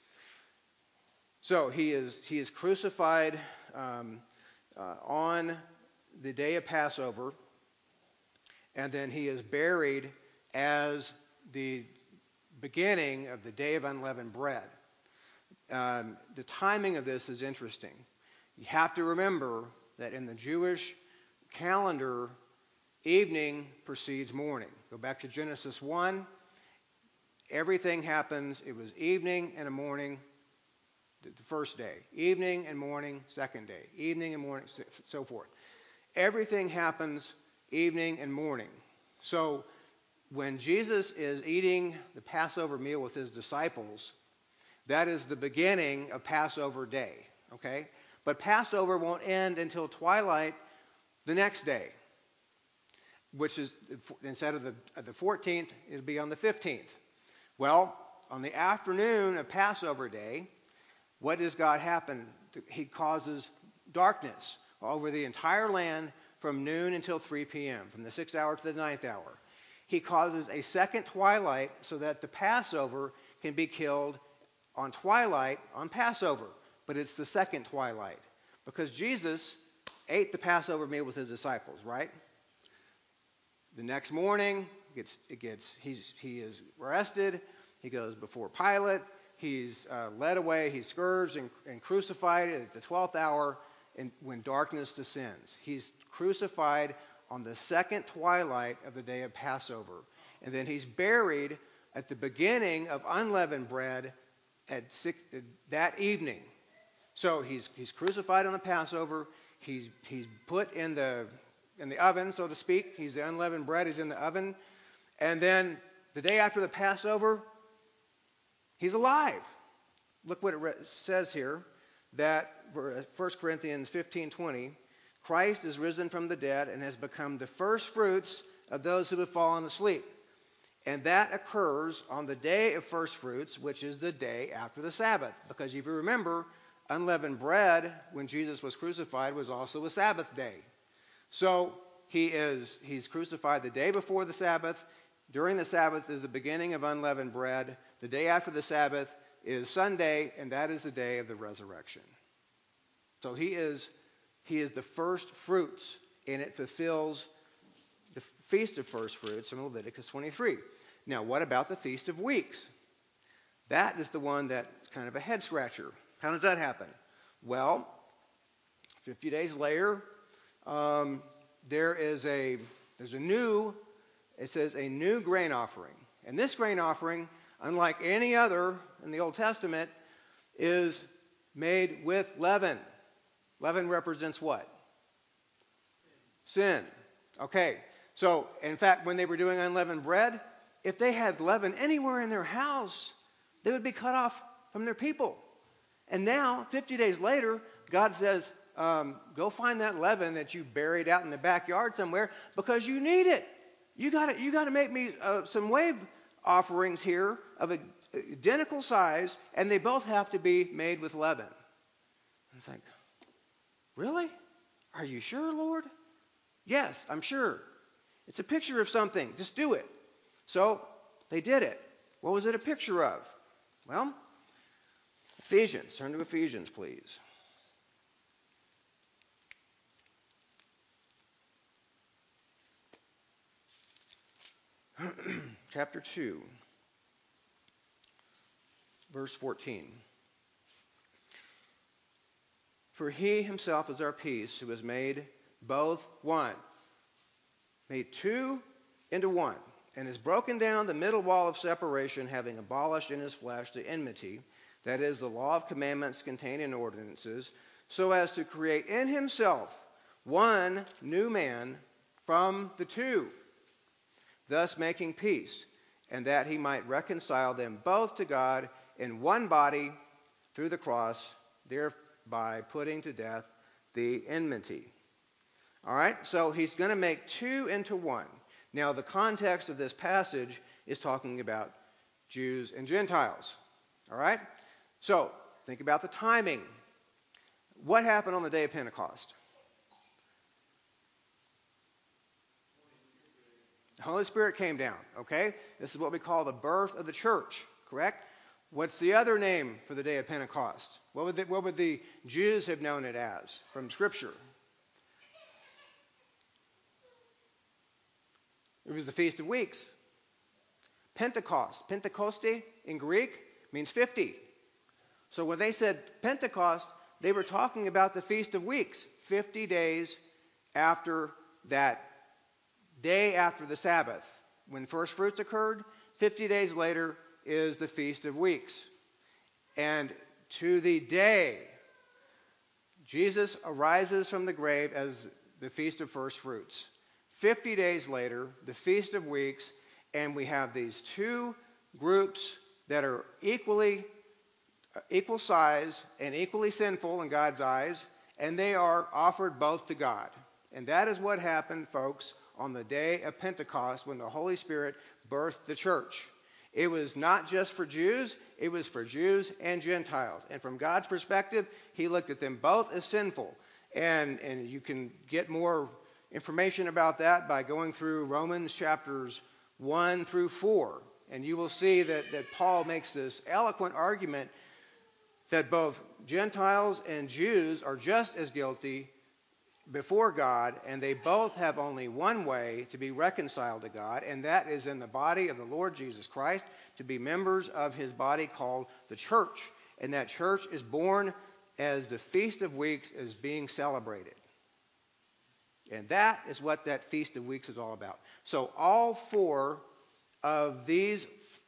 So he is crucified on the day of Passover, and then he is buried as the beginning of the Day of Unleavened Bread. The timing of this is interesting. You have to remember that in the Jewish calendar, evening precedes morning. Go back to Genesis 1. Everything happens. It was evening and a morning the first day. Evening and morning, second day. Evening and morning, so forth. Everything happens evening and morning. So when Jesus is eating the Passover meal with his disciples, that is the beginning of Passover day. Okay? But Passover won't end until twilight the next day, which is, instead of the 14th, it'll be on the 15th. Well, on the afternoon of Passover day, what does God happen? He causes darkness over the entire land from noon until 3 p.m., from the 6th hour to the 9th hour. He causes a second twilight so that the Passover can be killed on twilight on Passover. But it's the second twilight, because Jesus ate the Passover meal with his disciples, right? The next morning, he is arrested. He goes before Pilate. He's led away. He's scourged and crucified at the 12th hour when darkness descends. He's crucified on the second twilight of the day of Passover. And then he's buried at the beginning of unleavened bread that evening. So he's crucified on the Passover. He's put in the oven, so to speak. He's the unleavened bread. He's in the oven. And then the day after the Passover, he's alive. Look what it says here, that 1 Corinthians 15:20, Christ is risen from the dead and has become the first fruits of those who have fallen asleep. And that occurs on the day of first fruits, which is the day after the Sabbath. Because if you remember, unleavened bread, when Jesus was crucified, was also a Sabbath day. So he's crucified the day before the Sabbath. During the Sabbath is the beginning of unleavened bread. The day after the Sabbath is Sunday, and that is the day of the resurrection. So he is the first fruits, and it fulfills the Feast of First Fruits in Leviticus 23. Now, what about the Feast of Weeks? That is the one that's kind of a head scratcher. How does that happen? Well, 50 days later, there's a new grain offering. And this grain offering, unlike any other in the Old Testament, is made with leaven. Leaven represents what? Sin. Okay. So, in fact, when they were doing unleavened bread, if they had leaven anywhere in their house, they would be cut off from their people. And now, 50 days later, God says, go find that leaven that you buried out in the backyard somewhere, because you need it. You got to make me some wave offerings here of identical size, and they both have to be made with leaven. And it's like, really? Are you sure, Lord? Yes, I'm sure. It's a picture of something. Just do it. So they did it. What was it a picture of? Well, Ephesians. Turn to Ephesians, please. Chapter 2, verse 14. For he himself is our peace, who has made both one. Made two into one, and has broken down the middle wall of separation, having abolished in his flesh the enmity, that is, the law of commandments contained in ordinances, so as to create in himself one new man from the two, thus making peace, and that he might reconcile them both to God in one body through the cross, thereby putting to death the enmity. All right, so he's going to make two into one. Now, the context of this passage is talking about Jews and Gentiles. All right, so think about the timing. What happened on the day of Pentecost? The Holy Spirit came down, okay? This is what we call the birth of the church, correct? What's the other name for the day of Pentecost? What would the Jews have known it as from Scripture? It was the Feast of Weeks. Pentecost. Pentekoste in Greek means 50. So when they said Pentecost, they were talking about the Feast of Weeks, 50 days after that day after the Sabbath. When first fruits occurred, 50 days later is the Feast of Weeks. And to the day, Jesus arises from the grave as the Feast of First Fruits. 50 days later, the Feast of Weeks, and we have these two groups that are equal size and equally sinful in God's eyes, and they are offered both to God. And that is what happened, folks, on the day of Pentecost when the Holy Spirit birthed the church. It was not just for Jews, it was for Jews and Gentiles. And from God's perspective, he looked at them both as sinful. And you can get more information about that by going through Romans chapters 1 through 4. And you will see that Paul makes this eloquent argument that both Gentiles and Jews are just as guilty before God, and they both have only one way to be reconciled to God, and that is in the body of the Lord Jesus Christ, to be members of his body called the church. And that church is born as the Feast of Weeks is being celebrated. And that is what that Feast of Weeks is all about. So all four of these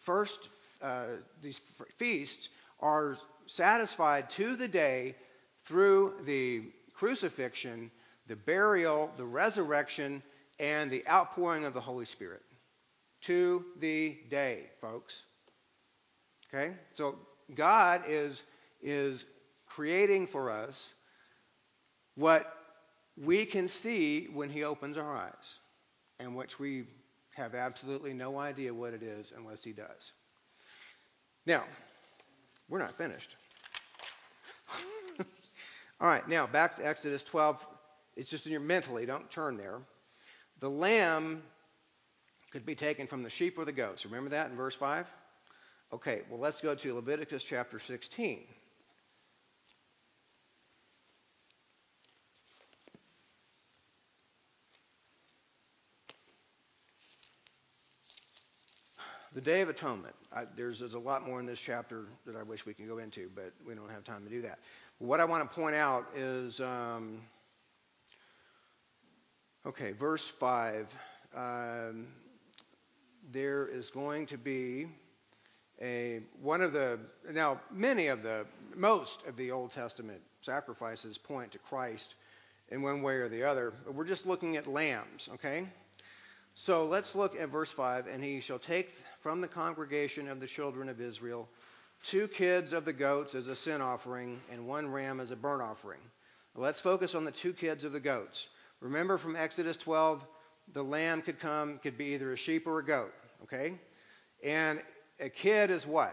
feasts are satisfied to the day through the crucifixion, the burial, the resurrection, and the outpouring of the Holy Spirit. To the day, folks. Okay? So God is creating for us what we can see when he opens our eyes, and which we have absolutely no idea what it is unless he does. Now, we're not finished. All right, now back to Exodus 12. It's just in your mentally, don't turn there. The lamb could be taken from the sheep or the goats. Remember that in verse 5? Okay, well, let's go to Leviticus chapter 16. The Day of Atonement. There's a lot more in this chapter that I wish we could go into, but we don't have time to do that. What I want to point out is, verse 5. There is going to be most of the Old Testament sacrifices point to Christ in one way or the other. But we're just looking at lambs, okay? So let's look at verse 5. And he shall take from the congregation of the children of Israel 2 kids of the goats as a sin offering and 1 ram as a burnt offering. Let's focus on the 2 kids of the goats. Remember from Exodus 12, the lamb could be either a sheep or a goat, okay? And a kid is what?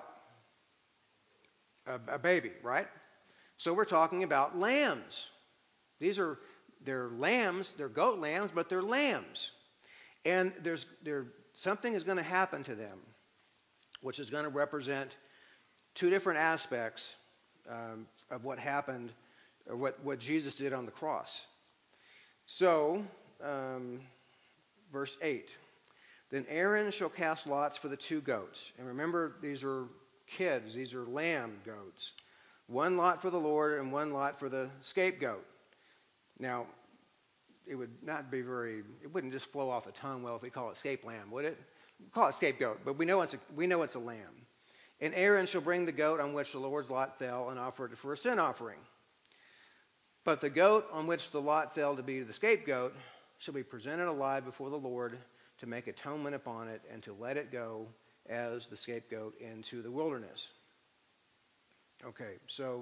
A baby, right? So we're talking about lambs. They're lambs, they're goat lambs, but they're lambs. And something is going to happen to them, which is going to represent 2 different aspects of what happened, or what Jesus did on the cross. So, verse 8. Then Aaron shall cast lots for the 2 goats. And remember, these are kids. These are lamb goats. 1 lot for the Lord and 1 lot for the scapegoat. Now, it wouldn't just flow off the tongue well if we call it scape lamb, would it? We call it scapegoat, but we know it's a lamb. And Aaron shall bring the goat on which the Lord's lot fell and offer it for a sin offering. But the goat on which the lot fell to be the scapegoat shall be presented alive before the Lord to make atonement upon it and to let it go as the scapegoat into the wilderness. Okay, so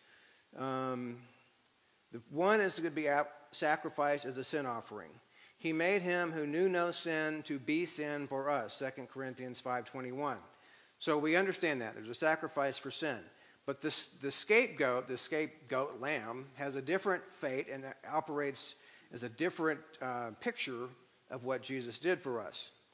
the one is going to be sacrificed as a sin offering. He made him who knew no sin to be sin for us, 2 Corinthians 5:21. So we understand that. There's a sacrifice for sin. But the scapegoat lamb, has a different fate and operates as a different picture of what Jesus did for us.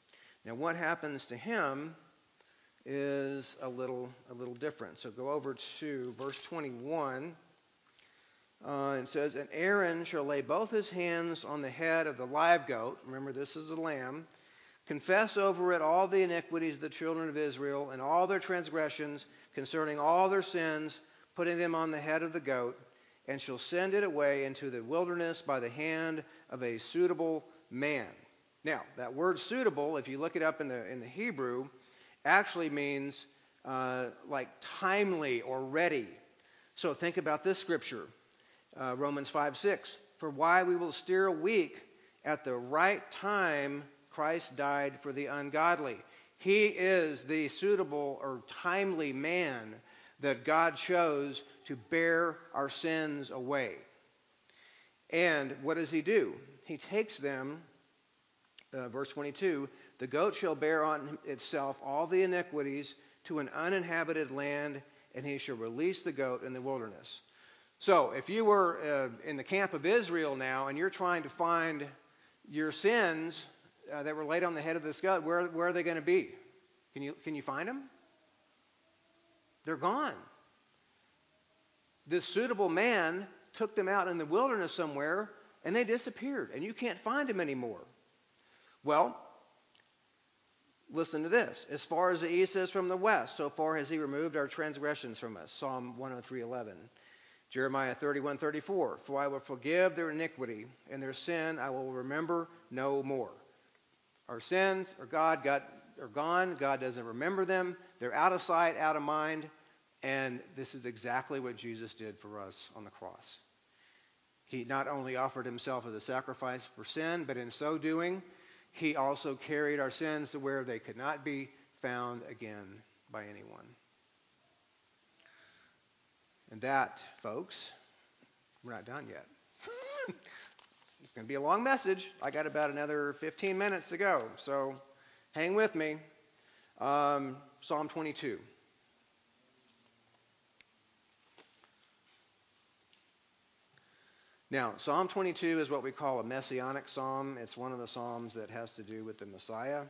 Now, what happens to him is a little different. So go over to verse 21. It says, "And Aaron shall lay both his hands on the head of the live goat." Remember, this is the lamb. "Confess over it all the iniquities of the children of Israel and all their transgressions concerning all their sins, putting them on the head of the goat, and shall send it away into the wilderness by the hand of a suitable man." Now, that word "suitable," if you look it up in the Hebrew, actually means like timely or ready. So think about this scripture, Romans 5:6. "For why we will still weak at the right time Christ died for the ungodly." He is the suitable or timely man that God chose to bear our sins away. And what does he do? He takes them, verse 22, "The goat shall bear on itself all the iniquities to an uninhabited land, and he shall release the goat in the wilderness." So if you were in the camp of Israel now, and you're trying to find your sins that were laid on the head of this goat, where are they going to be? Can you find them? They're gone. This suitable man took them out in the wilderness somewhere, and they disappeared, and you can't find them anymore. Well, listen to this. "As far as the east is from the west, so far has he removed our transgressions from us." Psalm 103:11. Jeremiah 31:34. "For I will forgive their iniquity, and their sin I will remember no more." Our sins are gone. God doesn't remember them. They're out of sight, out of mind. And this is exactly what Jesus did for us on the cross. He not only offered himself as a sacrifice for sin, but in so doing, he also carried our sins to where they could not be found again by anyone. And that, folks, we're not done yet. It's going to be a long message. I got about another 15 minutes to go, so hang with me. Psalm 22. Now, Psalm 22 is what we call a messianic psalm. It's one of the psalms that has to do with the Messiah.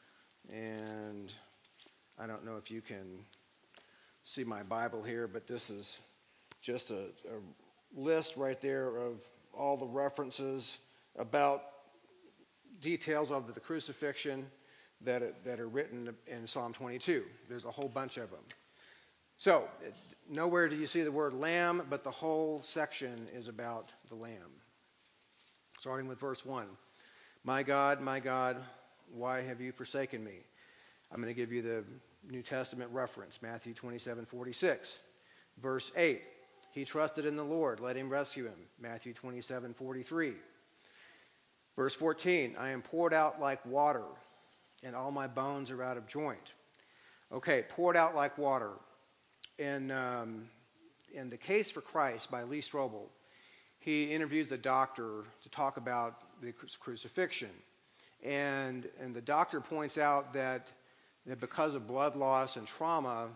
And I don't know if you can see my Bible here, but this is just a list right there of all the references about details of the crucifixion that are written in Psalm 22. There's a whole bunch of them. So, nowhere do you see the word lamb, but the whole section is about the lamb. Starting with verse 1. My God, why have you forsaken me?" I'm going to give you the New Testament reference, Matthew 27:46. Verse 8. "He trusted in the Lord, let him rescue him," Matthew 27:43. Verse 14. "I am poured out like water, and all my bones are out of joint." Okay, poured out like water. In The Case for Christ by Lee Strobel, he interviews a doctor to talk about the crucifixion. And the doctor points out that because of blood loss and trauma,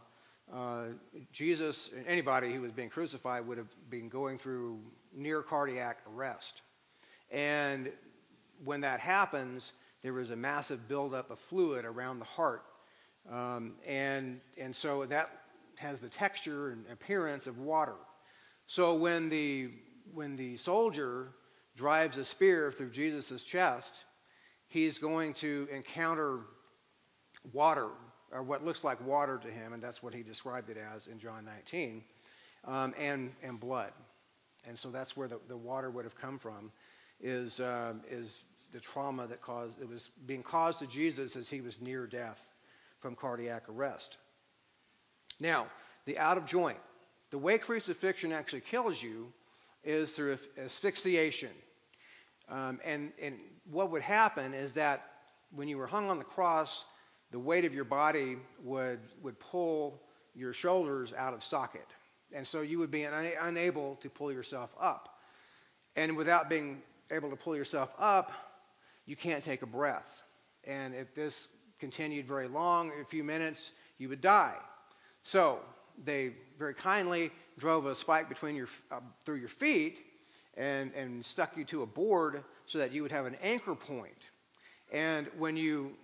Jesus, anybody who was being crucified, would have been going through near cardiac arrest. And when that happens, there is a massive buildup of fluid around the heart. And so that has the texture and appearance of water. So when the soldier drives a spear through Jesus' chest, he's going to encounter water, or what looks like water to him, and that's what he described it as in John 19, and blood. And so that's where the water would have come from, is the trauma that was being caused to Jesus as he was near death from cardiac arrest. Now, the out of joint. The way crucifixion actually kills you is through asphyxiation. And what would happen is that when you were hung on the cross, the weight of your body would pull your shoulders out of socket. And so you would be unable to pull yourself up. And without being able to pull yourself up, you can't take a breath. And if this continued very long, a few minutes, you would die. So they very kindly drove a spike between through your feet and stuck you to a board so that you would have an anchor point. And when you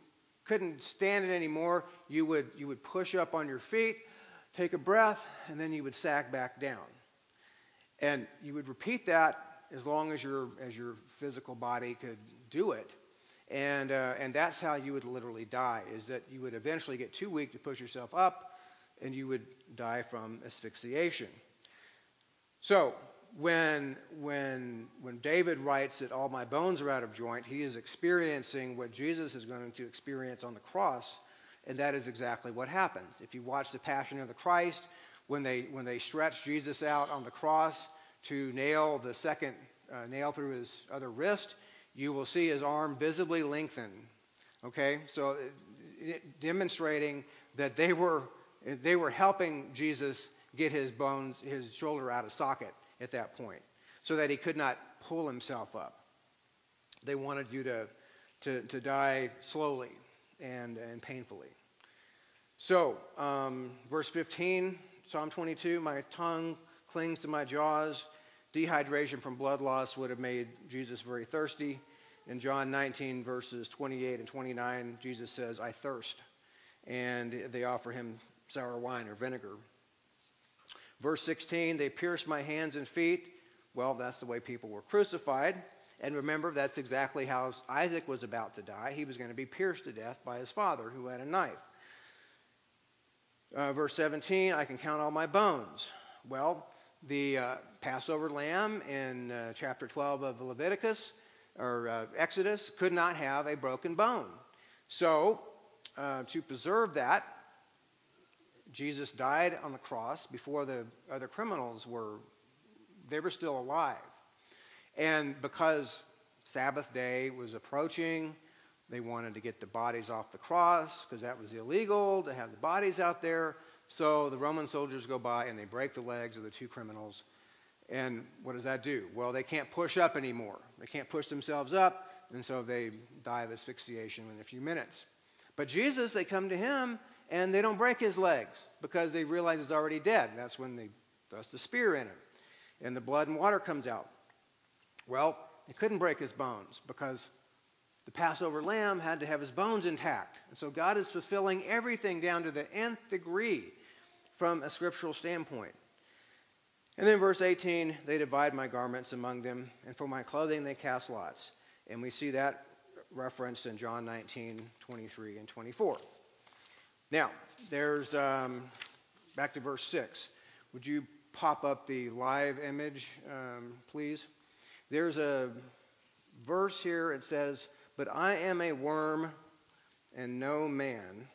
couldn't stand it anymore, you would push up on your feet, take a breath, and then you would sag back down. And you would repeat that as long as your physical body could do it. And that's how you would literally die, is that you would eventually get too weak to push yourself up, and you would die from asphyxiation. So when David writes that all my bones are out of joint, he is experiencing what Jesus is going to experience on the cross, and that is exactly what happens. If you watch the Passion of the Christ, when they stretch Jesus out on the cross to nail the second nail through his other wrist, you will see his arm visibly lengthen. Okay, so demonstrating that they were helping Jesus get his shoulder out of socket at that point, so that he could not pull himself up. They wanted you to die slowly and painfully. So, verse 15, Psalm 22, my tongue clings to my jaws. Dehydration from blood loss would have made Jesus very thirsty. In John 19, verses 28 and 29, Jesus says, I thirst. And they offer him sour wine or vinegar. Verse 16, they pierced my hands and feet. Well, that's the way people were crucified. And remember, that's exactly how Isaac was about to die. He was going to be pierced to death by his father, who had a knife. Verse 17, I can count all my bones. Well, the Passover lamb in chapter 12 of Leviticus, or Exodus, could not have a broken bone. So, to preserve that, Jesus died on the cross before the other criminals were still alive. And because Sabbath day was approaching, they wanted to get the bodies off the cross because that was illegal to have the bodies out there. So the Roman soldiers go by and they break the legs of the two criminals. And what does that do? Well, they can't push up anymore. They can't push themselves up, and so they die of asphyxiation in a few minutes. But Jesus, they come to him, and they don't break his legs because they realize he's already dead. That's when they thrust the spear in him, and the blood and water comes out. Well, they couldn't break his bones because the Passover lamb had to have his bones intact. And so God is fulfilling everything down to the nth degree from a scriptural standpoint. And then verse 18, they divide my garments among them, and for my clothing they cast lots. And we see that referenced in John 19, 23, and 24. Now, there's, back to verse 6. Would you pop up the live image, please? There's a verse here, it says, but I am a worm and no man,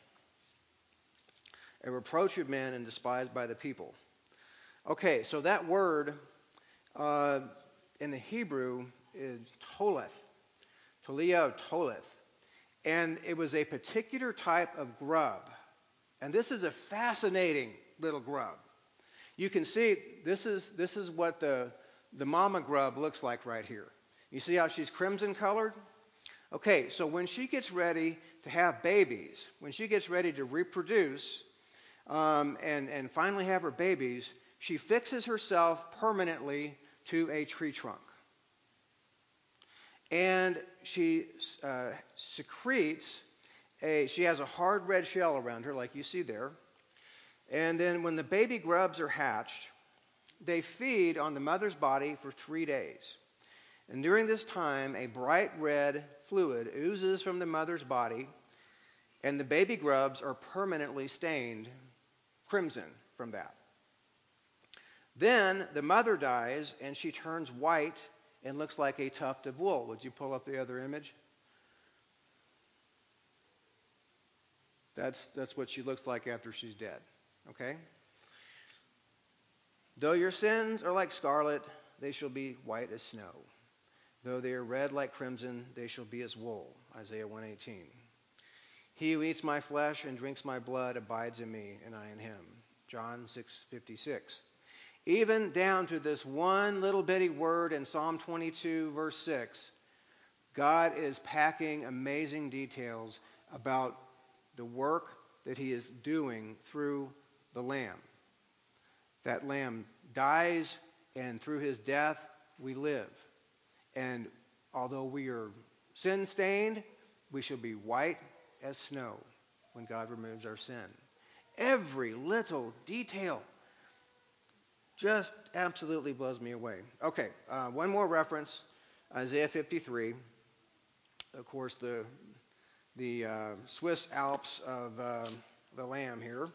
a reproach of men and despised by the people. Okay, so that word in the Hebrew is toleth, toleo toleth, and it was a particular type of grub. And this is a fascinating little grub. You can see this is what the mama grub looks like right here. You see how she's crimson colored? Okay, so when she gets ready to have babies, when she gets ready to reproduce and finally have her babies, she fixes herself permanently to a tree trunk. And she secretes she has a hard red shell around her, like you see there. And then when the baby grubs are hatched, they feed on the mother's body for 3 days. And during this time, a bright red fluid oozes from the mother's body, and the baby grubs are permanently stained crimson from that. Then the mother dies, and she turns white and looks like a tuft of wool. Would you pull up the other image? That's what she looks like after she's dead. Okay? Though your sins are like scarlet, they shall be white as snow. Though they are red like crimson, they shall be as wool. Isaiah 1:18. He who eats my flesh and drinks my blood abides in me, and I in him. John 6:56. Even down to this one little bitty word in Psalm 22, verse 6, God is packing amazing details about the work that he is doing through the Lamb. That Lamb dies, and through his death we live. And although we are sin-stained, we shall be white as snow when God removes our sin. Every little detail just absolutely blows me away. Okay, one more reference, Isaiah 53. Of course, the Swiss Alps of the Lamb here.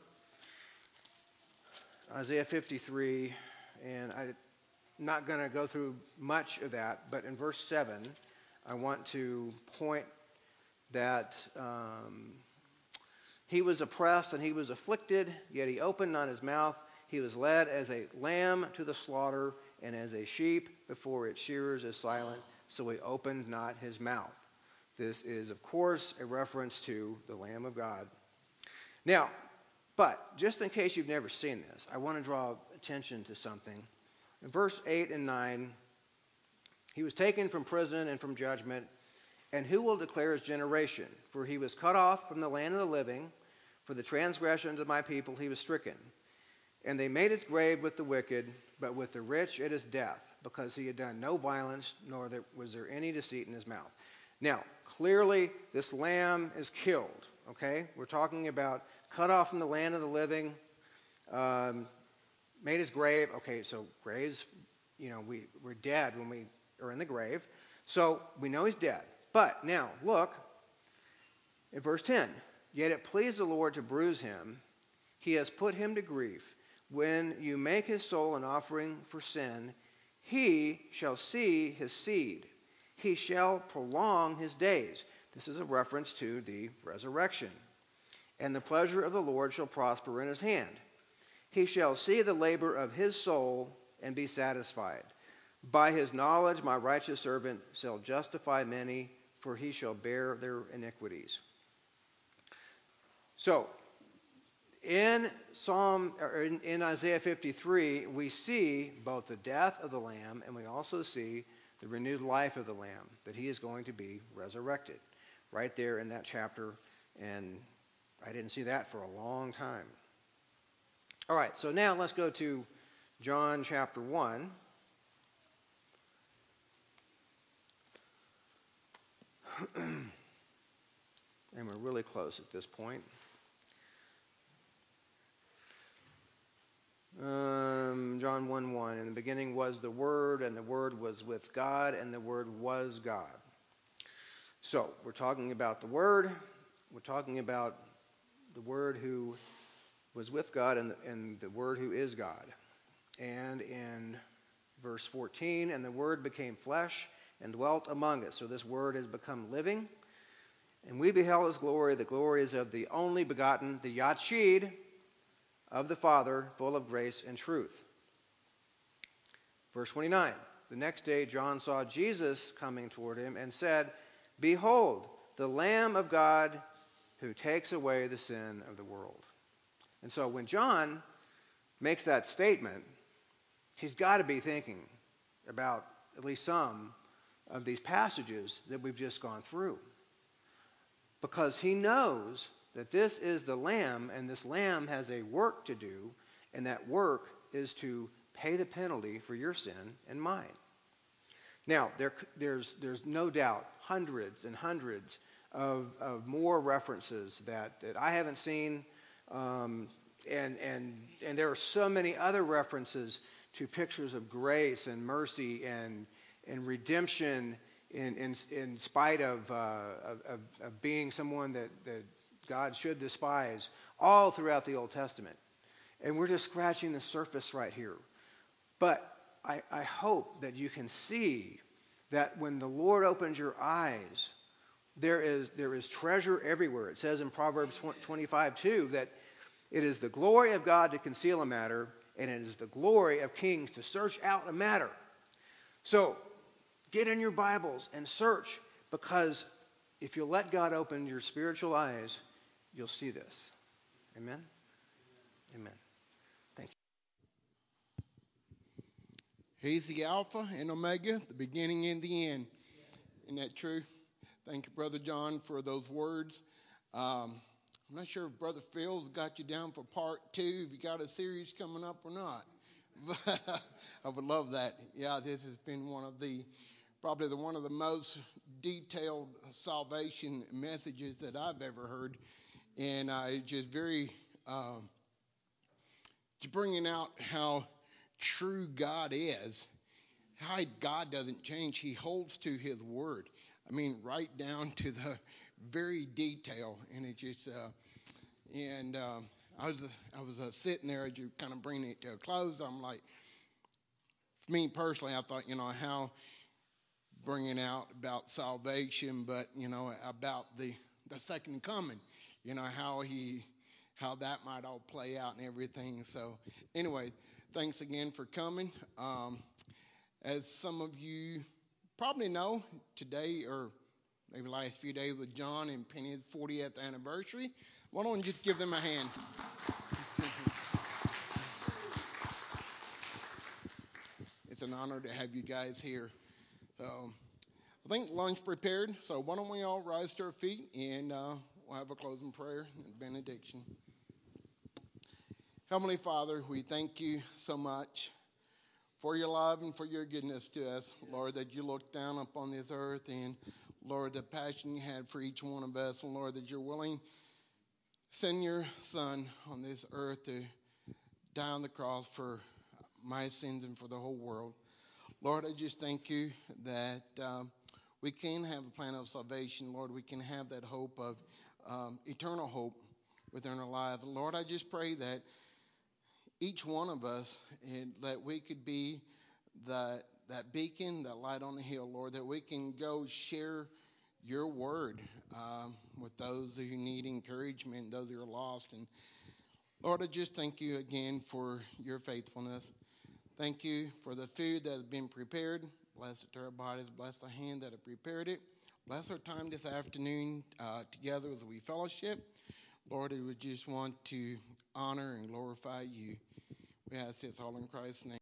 Isaiah 53, and I'm not going to go through much of that, but in verse 7, I want to point that he was oppressed and he was afflicted, yet he opened not his mouth. He was led as a lamb to the slaughter, and as a sheep before its shearers is silent, so he opened not his mouth. This is, of course, a reference to the Lamb of God. Now, but just in case you've never seen this, I want to draw attention to something. In verse 8 and 9, he was taken from prison and from judgment, and who will declare his generation? For he was cut off from the land of the living. For the transgressions of my people he was stricken. And they made his grave with the wicked, but with the rich it is death, because he had done no violence, nor was there any deceit in his mouth. Now, clearly, this lamb is killed, okay? We're talking about cut off from the land of the living, made his grave. Okay, so graves, we're dead when we are in the grave. So we know he's dead. But now, look at verse 10. Yet it pleased the Lord to bruise him. He has put him to grief. When you make his soul an offering for sin, he shall see his seed. He shall prolong his days. This is a reference to the resurrection. And the pleasure of the Lord shall prosper in his hand. He shall see the labor of his soul and be satisfied. By his knowledge my righteous servant shall justify many, for he shall bear their iniquities. So, in Isaiah 53, we see both the death of the Lamb and we also see the renewed life of the Lamb, that he is going to be resurrected. Right there in that chapter, and I didn't see that for a long time. All right, so now let's go to John chapter 1. And we're really close at this point. John 1:1. In the beginning was the Word, and the Word was with God, and the Word was God. So, we're talking about the Word. We're talking about the Word who was with God and the Word who is God. And in verse 14, and the Word became flesh and dwelt among us. So this Word has become living. And we beheld his glory. The glory is of the only begotten, the Yachid of the Father, full of grace and truth. Verse 29. The next day John saw Jesus coming toward him and said, Behold, the Lamb of God who takes away the sin of the world. And so when John makes that statement, he's got to be thinking about at least some of these passages that we've just gone through. Because he knows that this is the Lamb, and this Lamb has a work to do, and that work is to pay the penalty for your sin and mine. Now, there's no doubt hundreds and hundreds of more references that I haven't seen, and there are so many other references to pictures of grace and mercy and redemption in spite of being someone that God should despise, all throughout the Old Testament. And we're just scratching the surface right here. But I hope that you can see that when the Lord opens your eyes, there is treasure everywhere. It says in Proverbs 25:2 that it is the glory of God to conceal a matter, and it is the glory of kings to search out a matter. So, get in your Bibles and search, because if you let God open your spiritual eyes, you'll see this. Amen? Amen. Thank you. He's the Alpha and Omega, the beginning and the end. Isn't that true? Thank you, Brother John, for those words. I'm not sure if Brother Phil's got you down for part 2, if you got a series coming up or not. But I would love that. Yeah, this has been one of the probably one of the most detailed salvation messages that I've ever heard. And just very bringing out how true God is, how God doesn't change. He holds to his word. I mean, right down to the very detail. And it just, I was sitting there as you kind of bring it to a close. I'm like, for me personally, I thought, how bringing out about salvation, but, about the second coming, how that might all play out and everything. So anyway, thanks again for coming. As some of you probably know, today or maybe last few days with John and Penny's 40th anniversary. Why don't you just give them a hand? It's an honor to have you guys here. I think lunch prepared, so why don't we all rise to our feet and we'll have a closing prayer and benediction. Heavenly Father, we thank you so much for your love and for your goodness to us. Yes. Lord, that you looked down upon this earth, and Lord, the passion you had for each one of us, and Lord, that you're willing to send your Son on this earth to die on the cross for my sins and for the whole world. Lord, I just thank you that we can have a plan of salvation. Lord, we can have that hope of eternal hope within our life. Lord, I just pray that each one of us, and that we could be that beacon, that light on the hill, Lord, that we can go share your word with those who need encouragement, those who are lost. And Lord, I just thank you again for your faithfulness. Thank you for the food that has been prepared. Bless it to our bodies. Bless the hand that have prepared it. Bless our time this afternoon together as we fellowship. Lord, we just want to honor and glorify you. We ask this all in Christ's name.